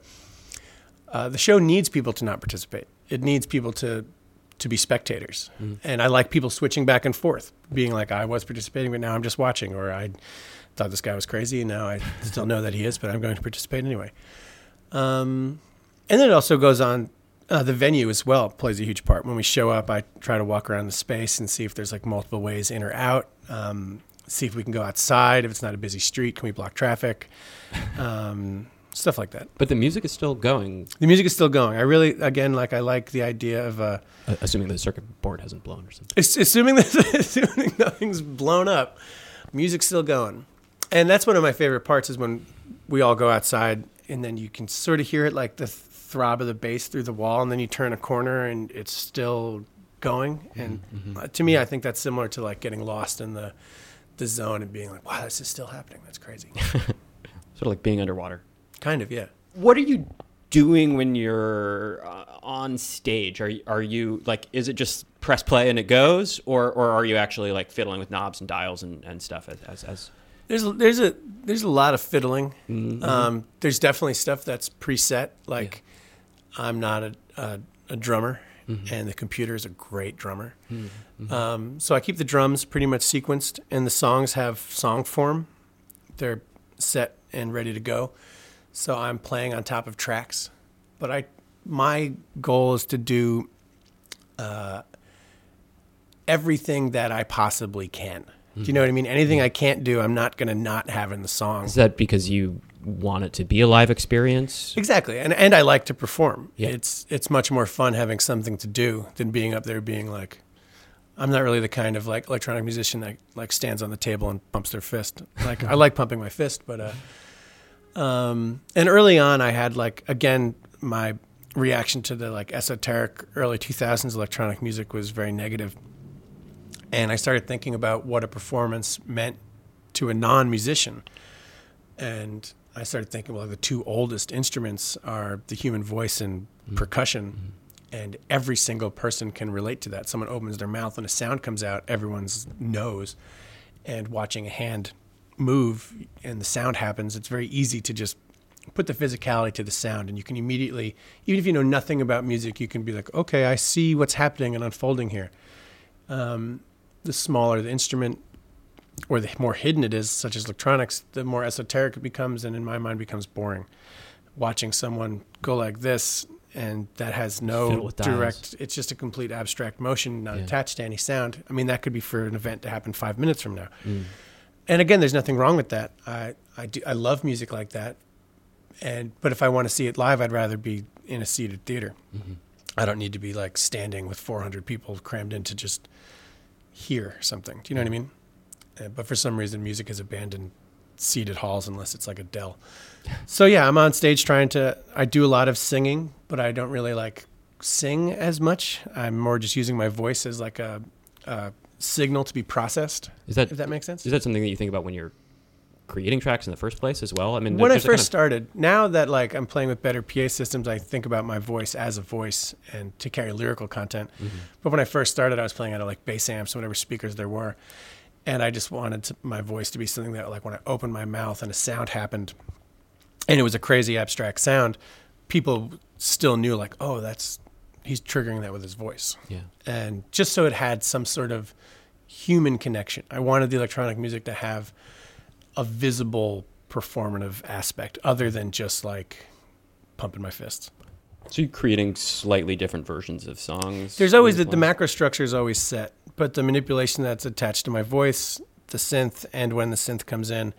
uh, the show needs people to not participate. It needs people to to be spectators. Mm. And I like people switching back and forth, being like, I was participating, but now I'm just watching. Or I thought this guy was crazy, and now I still know that he is, but I'm going to participate anyway. Um, and then it also goes on, uh, the venue as well plays a huge part. When we show up, I try to walk around the space and see if there's like multiple ways in or out. Um, see if we can go outside. If it's not a busy street, can we block traffic? Um, stuff like that. But the music is still going. The music is still going. I really, again, like I like the idea of uh, uh, assuming the circuit board hasn't blown or something. It's, assuming that assuming nothing's blown up, music's still going. And that's one of my favorite parts is when we all go outside and then you can sort of hear it like the throb of the bass through the wall, and then you turn a corner and it's still going. And mm-hmm. uh, to me, I think that's similar to like getting lost in the the zone and being like, wow, this is still happening. That's crazy. Sort of like being underwater. Kind of, yeah. What are you doing when you're uh, on stage? Are you, are you like, is it just press play and it goes, or or are you actually like fiddling with knobs and dials and, and stuff as as, as There's a, there's a there's a lot of fiddling. Mm-hmm. Um, there's definitely stuff that's preset. Like yeah. I'm not a a, a drummer, mm-hmm. and the computer is a great drummer. Mm-hmm. Um, so I keep the drums pretty much sequenced, and the songs have song form. They're set and ready to go. So I'm playing on top of tracks, but I my goal is to do uh, everything that I possibly can. Do you know what I mean? Anything I can't do, I'm not going to not have in the song. Is that because you want it to be a live experience? Exactly. And and I like to perform. Yeah. It's it's much more fun having something to do than being up there being like, I'm not really the kind of like electronic musician that like stands on the table and pumps their fist. Like I like pumping my fist, but uh um and early on I had like, again, my reaction to the like esoteric early two thousands electronic music was very negative. And I started thinking about what a performance meant to a non-musician. And I started thinking, well, the two oldest instruments are the human voice and mm-hmm. percussion. And every single person can relate to that. Someone opens their mouth and a sound comes out, everyone's knows. And watching a hand move and the sound happens, it's very easy to just put the physicality to the sound. And you can immediately, even if you know nothing about music, you can be like, okay, I see what's happening and unfolding here. Um, the smaller the instrument, or the more hidden it is, such as electronics, the more esoteric it becomes, and in my mind becomes boring. Watching someone go like this, and that has no direct, it's just a complete abstract motion, not yeah. attached to any sound. I mean, that could be for an event to happen five minutes from now. Mm. And again, there's nothing wrong with that. I, I, do, I love music like that. And but if I want to see it live, I'd rather be in a seated theater. Mm-hmm. I don't need to be like standing with four hundred people crammed in to just hear something. Do you know what I mean? Uh, but for some reason, music has abandoned seated halls unless it's like Adele. So yeah, I'm on stage trying to, I do a lot of singing, but I don't really like sing as much. I'm more just using my voice as like a, a signal to be processed. Is that, if that makes sense? Is that something that you think about when you're creating tracks in the first place as well? I mean, when I first kind of started, now that like I'm playing with better P A systems, I think about my voice as a voice and to carry lyrical content. Mm-hmm. But when I first started, I was playing out of like bass amps, whatever speakers there were. And I just wanted to, my voice to be something that like when I opened my mouth and a sound happened and it was a crazy abstract sound, people still knew like, oh, that's, he's triggering that with his voice. Yeah. And just so it had some sort of human connection. I wanted the electronic music to have a visible performative aspect other than just like pumping my fists. So you're creating slightly different versions of songs? There's always, the, the macro structure is always set, but the manipulation that's attached to my voice, the synth, and when the synth comes in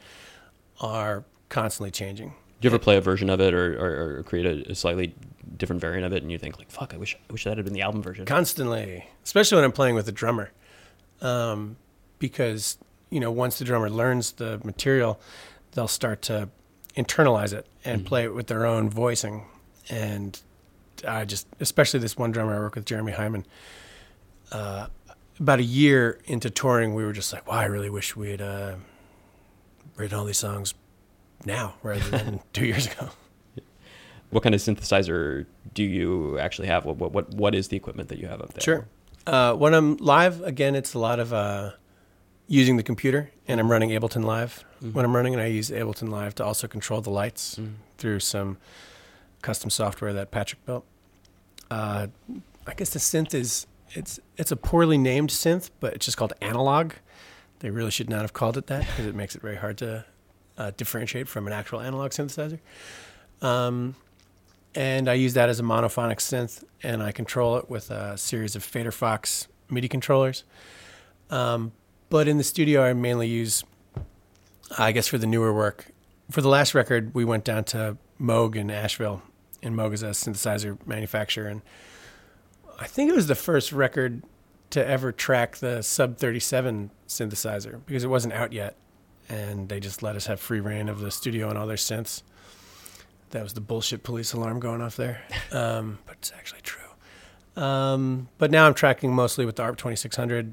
are constantly changing. Do you ever play a version of it or, or, or create a, a slightly different variant of it and you think like, fuck, I wish I wish that had been the album version? Constantly, especially when I'm playing with a drummer. Um, because, you know, once the drummer learns the material, they'll start to internalize it and mm-hmm. play it with their own voicing. And I just, especially this one drummer I work with, Jeremy Hyman, uh, about a year into touring, we were just like, wow, I really wish we had uh, written all these songs now rather than two years ago. What kind of synthesizer do you actually have? What what what, what is the equipment that you have up there? Sure. Uh, when I'm live, again, it's a lot of uh, using the computer, and I'm running Ableton Live mm-hmm. when I'm running, and I use Ableton Live to also control the lights mm-hmm. through some custom software that Patrick built. Uh, I guess the synth is, it's it's a poorly named synth, but it's just called analog. They really should not have called it that because it makes it very hard to uh, differentiate from an actual analog synthesizer. Um, and I use that as a monophonic synth, and I control it with a series of Fader Fox MIDI controllers. Um, but in the studio, I mainly use, I guess for the newer work, for the last record, we went down to Moog in Asheville, and Moog is a synthesizer manufacturer. And I think it was the first record to ever track the Sub thirty-seven synthesizer because it wasn't out yet. And they just let us have free reign of the studio and all their synths. That was the bullshit police alarm going off there. Um, but it's actually true. Um, but now I'm tracking mostly with the A R P twenty-six hundred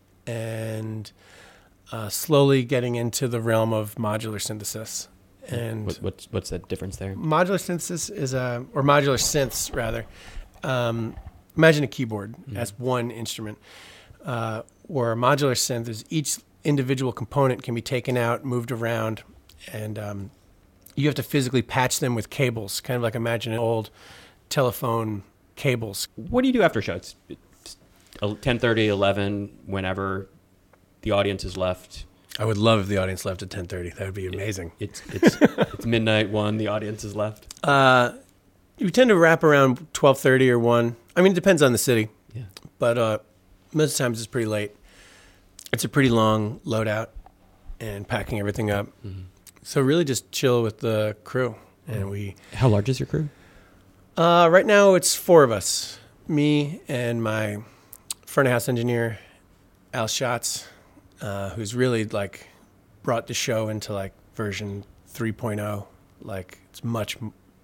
and uh, slowly getting into the realm of modular synthesis. And what, what's what's that difference there? Modular synthesis is a, or modular synths rather. Um, imagine a keyboard mm-hmm. as one instrument, uh, or a modular synth is each individual component can be taken out, moved around, and um, you have to physically patch them with cables, kind of like imagine an old telephone cables. What do you do after a show? It's, it's ten thirty, eleven, whenever the audience is left. I would love if the audience left at ten thirty. That would be amazing. It, it's it's it's midnight, one, the audience is left. Uh, we tend to wrap around twelve thirty or one. I mean, it depends on the city. Yeah. But uh, most times it's pretty late. It's a pretty long loadout and packing everything up. Mm-hmm. So really just chill with the crew. And we. How large is your crew? Uh, right now it's four of us. Me and my front of house engineer, Al Schatz, uh, who's really like brought the show into like version three point oh. Like it's much,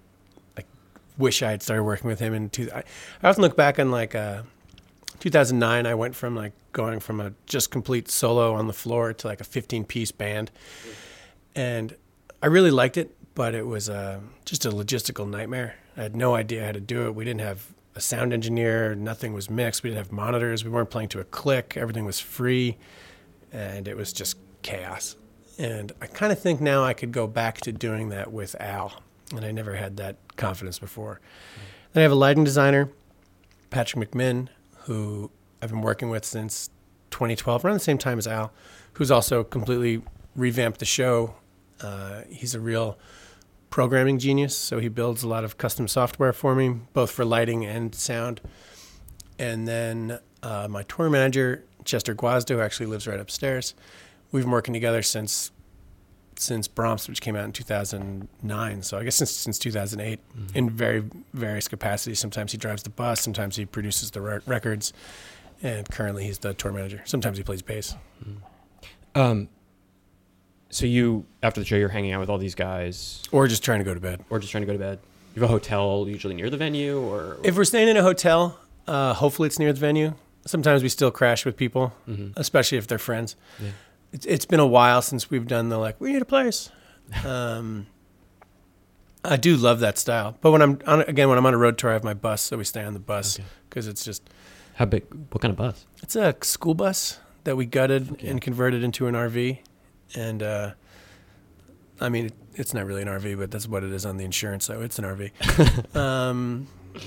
I wish I had started working with him in two. I, I often look back on like uh, two thousand nine. I went from like going from a just complete solo on the floor to like a fifteen piece band. And I really liked it, but it was uh, just a logistical nightmare. I had no idea how to do it. We didn't have a sound engineer. Nothing was mixed. We didn't have monitors. We weren't playing to a click. Everything was free, and it was just chaos. And I kind of think now I could go back to doing that with Al, and I never had that confidence before. Mm-hmm. Then I have a lighting designer, Patrick McMinn, who I've been working with since twenty twelve, around the same time as Al, who's also completely revamped the show. Uh, he's a real programming genius, so he builds a lot of custom software for me, both for lighting and sound. And then uh, my tour manager, Chester Guazdo, who actually lives right upstairs. We've been working together since since Brahms, which came out in two thousand nine. So I guess since since two thousand eight, mm-hmm. in very various capacities. Sometimes he drives the bus, sometimes he produces the re- records, and currently he's the tour manager. Sometimes he plays bass. Mm-hmm. Um. So you, after the show, you're hanging out with all these guys, or just trying to go to bed, or just trying to go to bed. You have a hotel usually near the venue, or if we're staying in a hotel, uh, hopefully it's near the venue. Sometimes we still crash with people, mm-hmm. especially if they're friends. Yeah. It's, it's been a while since we've done the, like, we need a place. Um, I do love that style. But when I'm, on, again, when I'm on a road tour, I have my bus, so we stay on the bus because okay. it's just... How big? What kind of bus? It's a school bus that we gutted okay. and converted into an R V. And, uh, I mean, it, it's not really an R V, but that's what it is on the insurance, so it's an R V. um,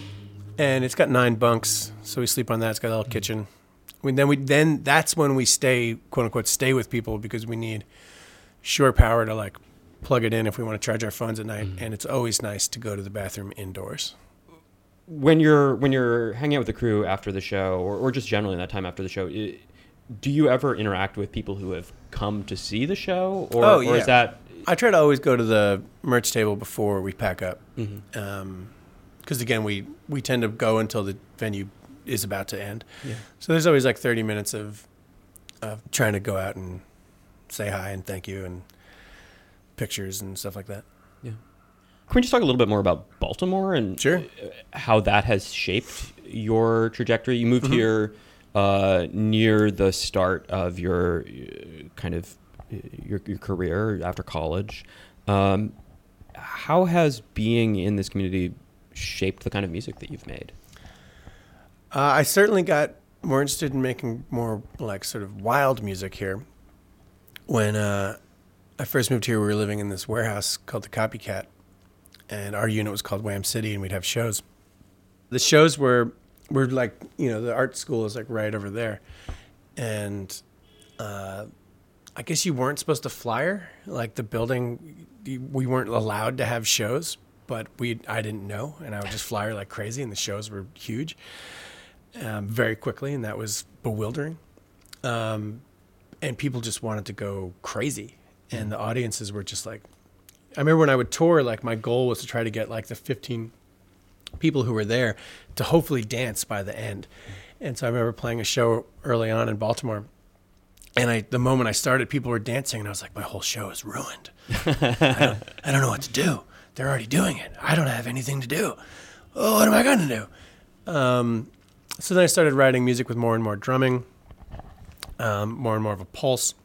and it's got nine bunks, so we sleep on that. It's got a little kitchen. We, then we then that's when we stay, quote unquote, stay with people because we need shore power to like plug it in if we want to charge our phones at night. Mm-hmm. And it's always nice to go to the bathroom indoors. When you're when you're hanging out with the crew after the show, or, or just generally in that time after the show, it, do you ever interact with people who have come to see the show, or, oh, yeah. or is that? I try to always go to the merch table before we pack up, because mm-hmm. um, again we we tend to go until the venue is about to end. Yeah. So there's always like thirty minutes of of trying to go out and say hi and thank you and pictures and stuff like that. Yeah. Can we just talk a little bit more about Baltimore and sure. how that has shaped your trajectory? You moved mm-hmm. here uh, near the start of your uh, kind of your, your career after college. Um, how has being in this community shaped the kind of music that you've made? Uh, I certainly got more interested in making more like sort of wild music here. When uh, I first moved here, we were living in this warehouse called the Copycat, and our unit was called Wham City, and we'd have shows. The shows were were like, you know, the art school is like right over there, and uh, I guess you weren't supposed to flyer. Like the building, we weren't allowed to have shows, but we I didn't know, and I would just flyer like crazy, and the shows were huge. Um, very quickly, and that was bewildering. Um, and people just wanted to go crazy, and the audiences were just like, I remember when I would tour, like my goal was to try to get like the fifteen people who were there to hopefully dance by the end. And so I remember playing a show early on in Baltimore, and I the moment I started, people were dancing, and I was like, my whole show is ruined. I, don't, I don't know what to do. They're already doing it. I don't have anything to do. Oh, what am I going to do? Um, So then I started writing music with more and more drumming, um, more and more of a pulse.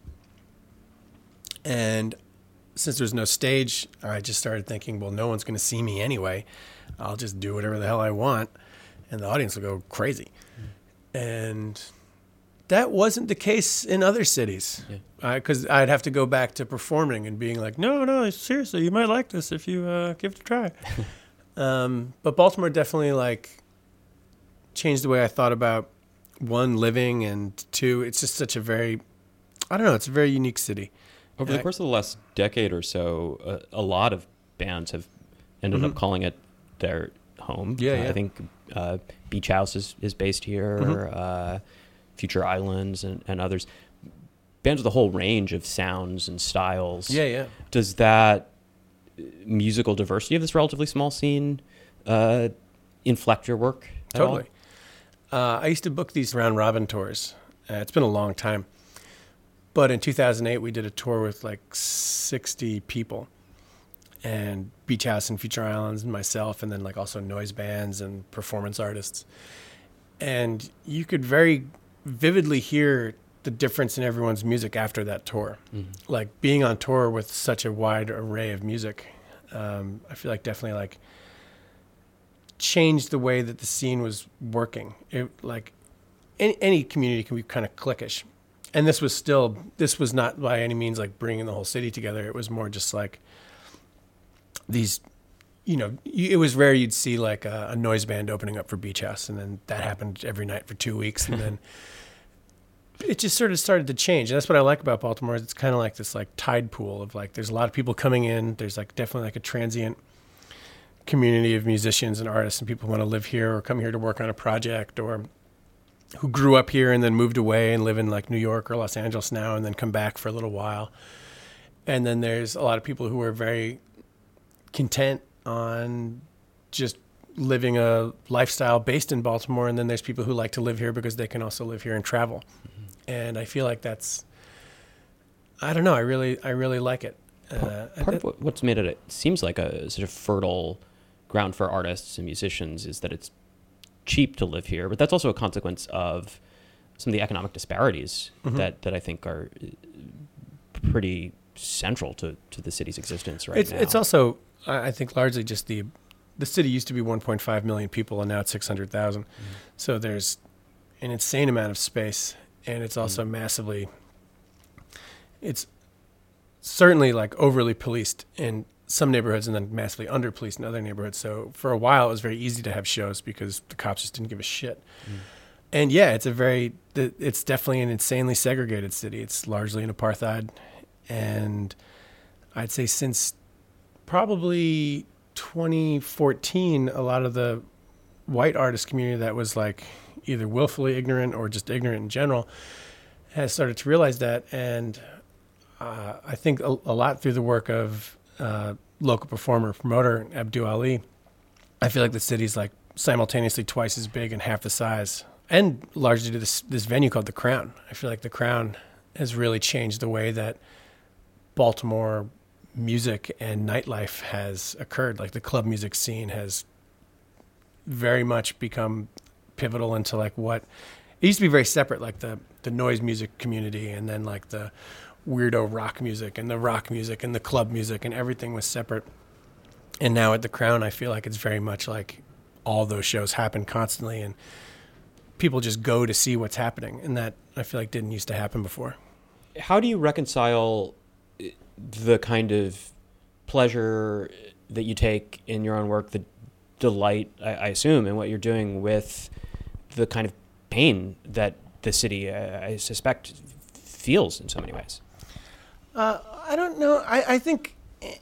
And since there's no stage, I just started thinking, well, no one's going to see me anyway. I'll just do whatever the hell I want, and the audience will go crazy. Mm. And that wasn't the case in other cities, because yeah. I'd have to go back to performing and being like, no, no, seriously, you might like this if you uh, give it a try. um, but Baltimore definitely, like, changed the way I thought about, one, living, and two, it's just such a very, I don't know, it's a very unique city. Over the course of the last decade or so, uh, a lot of bands have ended mm-hmm. up calling it their home. Yeah, uh, yeah. I think uh, Beach House is, is based here, mm-hmm. uh, Future Islands and, and others. Bands with a whole range of sounds and styles. Yeah, yeah. Does that musical diversity of this relatively small scene uh, inflect your work at Totally. all? Uh, I used to book these round robin tours. Uh, it's been a long time. But in two thousand eight, we did a tour with like sixty people. And Beach House and Future Islands and myself, and then like also noise bands and performance artists. And you could very vividly hear the difference in everyone's music after that tour. Mm-hmm. Like being on tour with such a wide array of music, um, I feel like definitely like changed the way that the scene was working. It, like any, any community can be kind of cliquish. And this was still, this was not by any means like bringing the whole city together. It was more just like these, you know, it was rare you'd see like a, a noise band opening up for Beach House. And then that happened every night for two weeks. And then it just sort of started to change. And that's what I like about Baltimore. Is it's kind of like this like tide pool of like, there's a lot of people coming in. There's like definitely like a transient community of musicians and artists and people who want to live here or come here to work on a project, or who grew up here and then moved away and live in like New York or Los Angeles now and then come back for a little while. And then there's a lot of people who are very content on just living a lifestyle based in Baltimore. And then there's people who like to live here because they can also live here and travel. Mm-hmm. And I feel like that's, I don't know, I really, I really like it. Uh, Part of what, what's made it, it seems like a sort of fertile ground for artists and musicians is that it's cheap to live here, but that's also a consequence of some of the economic disparities mm-hmm. that, that I think are pretty central to, to the city's existence right it's, now. It's also, I think, largely just the the city used to be one point five million people, and now it's six hundred thousand. Mm-hmm. So there's an insane amount of space, and it's also mm-hmm. massively, it's certainly like overly policed in some neighborhoods and then massively under-policed in other neighborhoods. So for a while, it was very easy to have shows because the cops just didn't give a shit. Mm. And yeah, it's a very, it's definitely an insanely segregated city. It's largely an apartheid. And I'd say since probably twenty fourteen, a lot of the white artist community that was like either willfully ignorant or just ignorant in general has started to realize that. And uh, I think a, a lot through the work of uh, local performer, promoter Abdul Ali, I feel like the city's like simultaneously twice as big and half the size, and largely to this this venue called the Crown. I feel like the Crown has really changed the way that Baltimore music and nightlife has occurred. Like the club music scene has very much become pivotal into like what it used to be very separate, like the the noise music community and then like the weirdo rock music and the rock music and the club music, and everything was separate. And now at the Crown, I feel like it's very much like all those shows happen constantly and people just go to see what's happening. And that I feel like didn't used to happen before. How do you reconcile the kind of pleasure that you take in your own work, the delight, I, I assume, in what you're doing, with the kind of pain that the city, uh, I suspect, feels in so many ways? Uh, I don't know. I, I think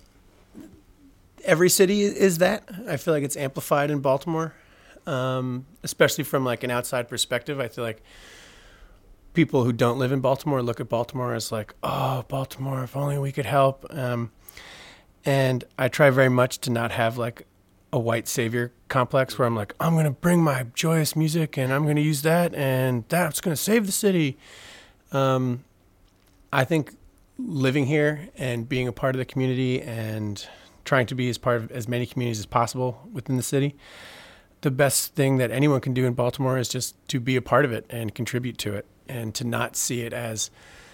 every city is that. I feel like it's amplified in Baltimore, um, especially from like an outside perspective. I feel like people who don't live in Baltimore look at Baltimore as like, oh, Baltimore, if only we could help. Um, and I try very much to not have like a white savior complex where I'm like, I'm going to bring my joyous music and I'm going to use that and that's going to save the city. Um, I think living here and being a part of the community and trying to be as part of as many communities as possible within the city, the best thing that anyone can do in Baltimore is just to be a part of it and contribute to it, and to not see it as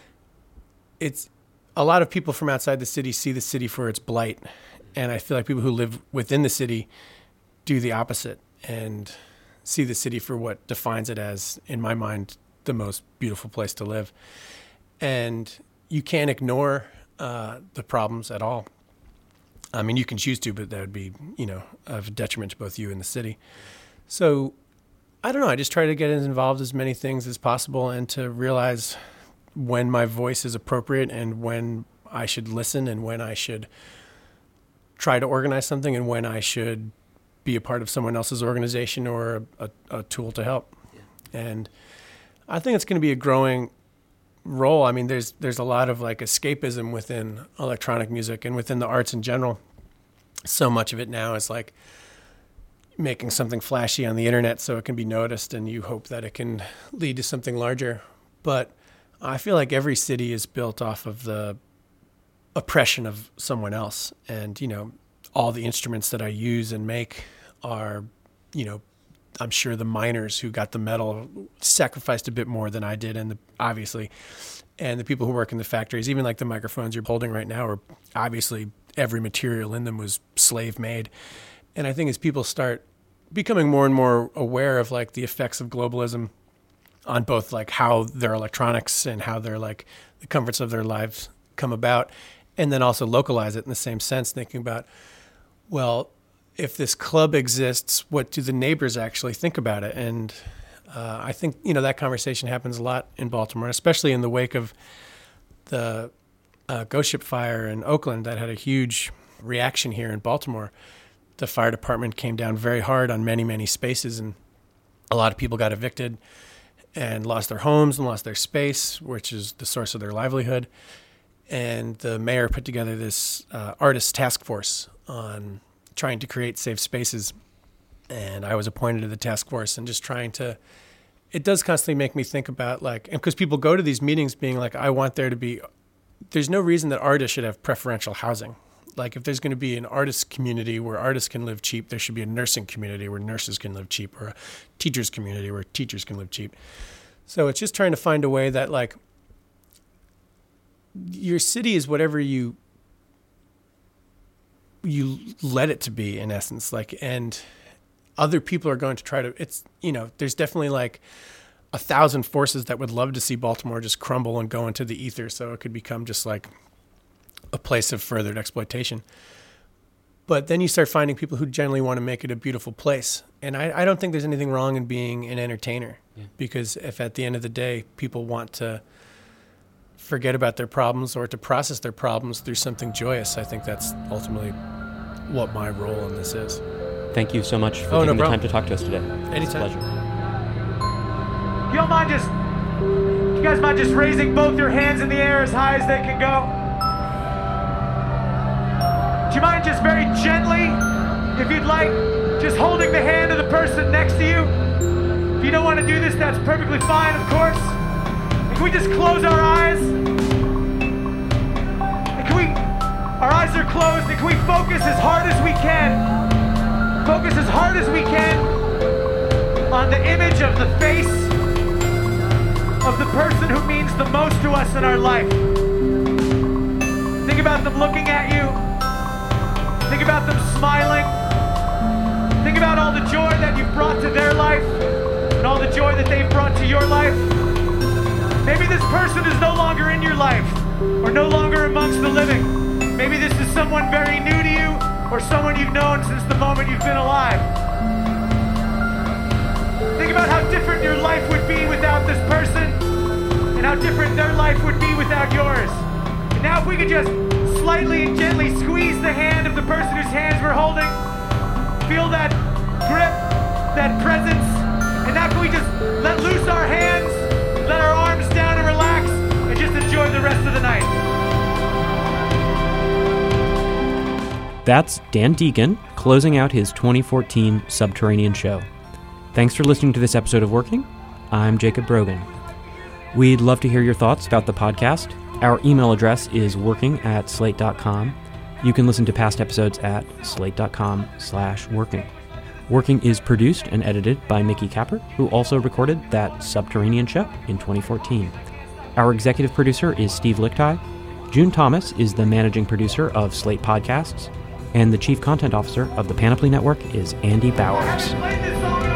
it's a lot of people from outside the city see the city for its blight. And I feel like people who live within the city do the opposite and see the city for what defines it as, in my mind, the most beautiful place to live. And you can't ignore uh, the problems at all. I mean, you can choose to, but that would be, you know, of detriment to both you and the city. So I don't know. I just try to get involved as many things as possible and to realize when my voice is appropriate and when I should listen and when I should try to organize something and when I should be a part of someone else's organization or a, a, a tool to help. Yeah. And I think it's going to be a growing role. I mean, there's there's a lot of like escapism within electronic music and within the arts in general. So much of it now is like making something flashy on the internet so it can be noticed and you hope that it can lead to something larger. But I feel like every city is built off of the oppression of someone else. And, you know, all the instruments that I use and make are, you know, I'm sure the miners who got the metal sacrificed a bit more than I did, and the, obviously, and the people who work in the factories, even like the microphones you're holding right now, are obviously every material in them was slave made. And I think as people start becoming more and more aware of like the effects of globalism on both like how their electronics and how their like the comforts of their lives come about, and then also localize it in the same sense, thinking about, well, if this club exists, what do the neighbors actually think about it? And uh, I think, you know, that conversation happens a lot in Baltimore, especially in the wake of the uh, Ghost Ship fire in Oakland that had a huge reaction here in Baltimore. The fire department came down very hard on many, many spaces, and a lot of people got evicted and lost their homes and lost their space, which is the source of their livelihood. And the mayor put together this uh, artist task force on trying to create safe spaces. And I was appointed to the task force and just trying to, it does constantly make me think about like, and because people go to these meetings being like, I want there to be, there's no reason that artists should have preferential housing. Like if there's going to be an artist community where artists can live cheap, there should be a nursing community where nurses can live cheap, or a teachers community where teachers can live cheap. So it's just trying to find a way that like your city is whatever you you let it to be, in essence. Like, and other people are going to try to, it's, you know, there's definitely like a thousand forces that would love to see Baltimore just crumble and go into the ether so it could become just like a place of furthered exploitation. But then you start finding people who generally want to make it a beautiful place. And I, I don't think there's anything wrong in being an entertainer, yeah. Because if at the end of the day, people want to forget about their problems or to process their problems through something joyous, I think that's ultimately what my role in this is. Thank you so much for oh, taking no the time to talk to us today. Anytime. It's a pleasure. You don't mind just, you guys mind just raising both your hands in the air as high as they can go? Do you mind just very gently, if you'd like, just holding the hand of the person next to you? If you don't want to do this, that's perfectly fine, of course. And can we just close our eyes? And can we, our eyes are closed, and can we focus as hard as we can? Focus as hard as we can on the image of the face of the person who means the most to us in our life. Think about them looking at you. Think about them smiling. Think about all the joy that you've brought to their life and all the joy that they've brought to your life. Maybe this person is no longer in your life or no longer amongst the living. Maybe this is someone very new to you or someone you've known since the moment you've been alive. Think about how different your life would be without this person and how different their life would be without yours. And now if we could just slightly and gently squeeze the hand of the person whose hands we're holding. Feel that grip, that presence. And now can we just let loose our hands, let our arms down and relax, and just enjoy the rest of the night. That's Dan Deacon closing out his twenty fourteen Subterranean show. Thanks for listening to this episode of Working. I'm Jacob Brogan. We'd love to hear your thoughts about the podcast. Our email address is working at slate dot com. You can listen to past episodes at slate dot com slash working. Working is produced and edited by Mickey Capper, who also recorded that Subterranean show in twenty fourteen. Our executive producer is Steve Lichtai. June Thomas is the managing producer of Slate Podcasts, and the chief content officer of the Panoply Network is Andy Bowers.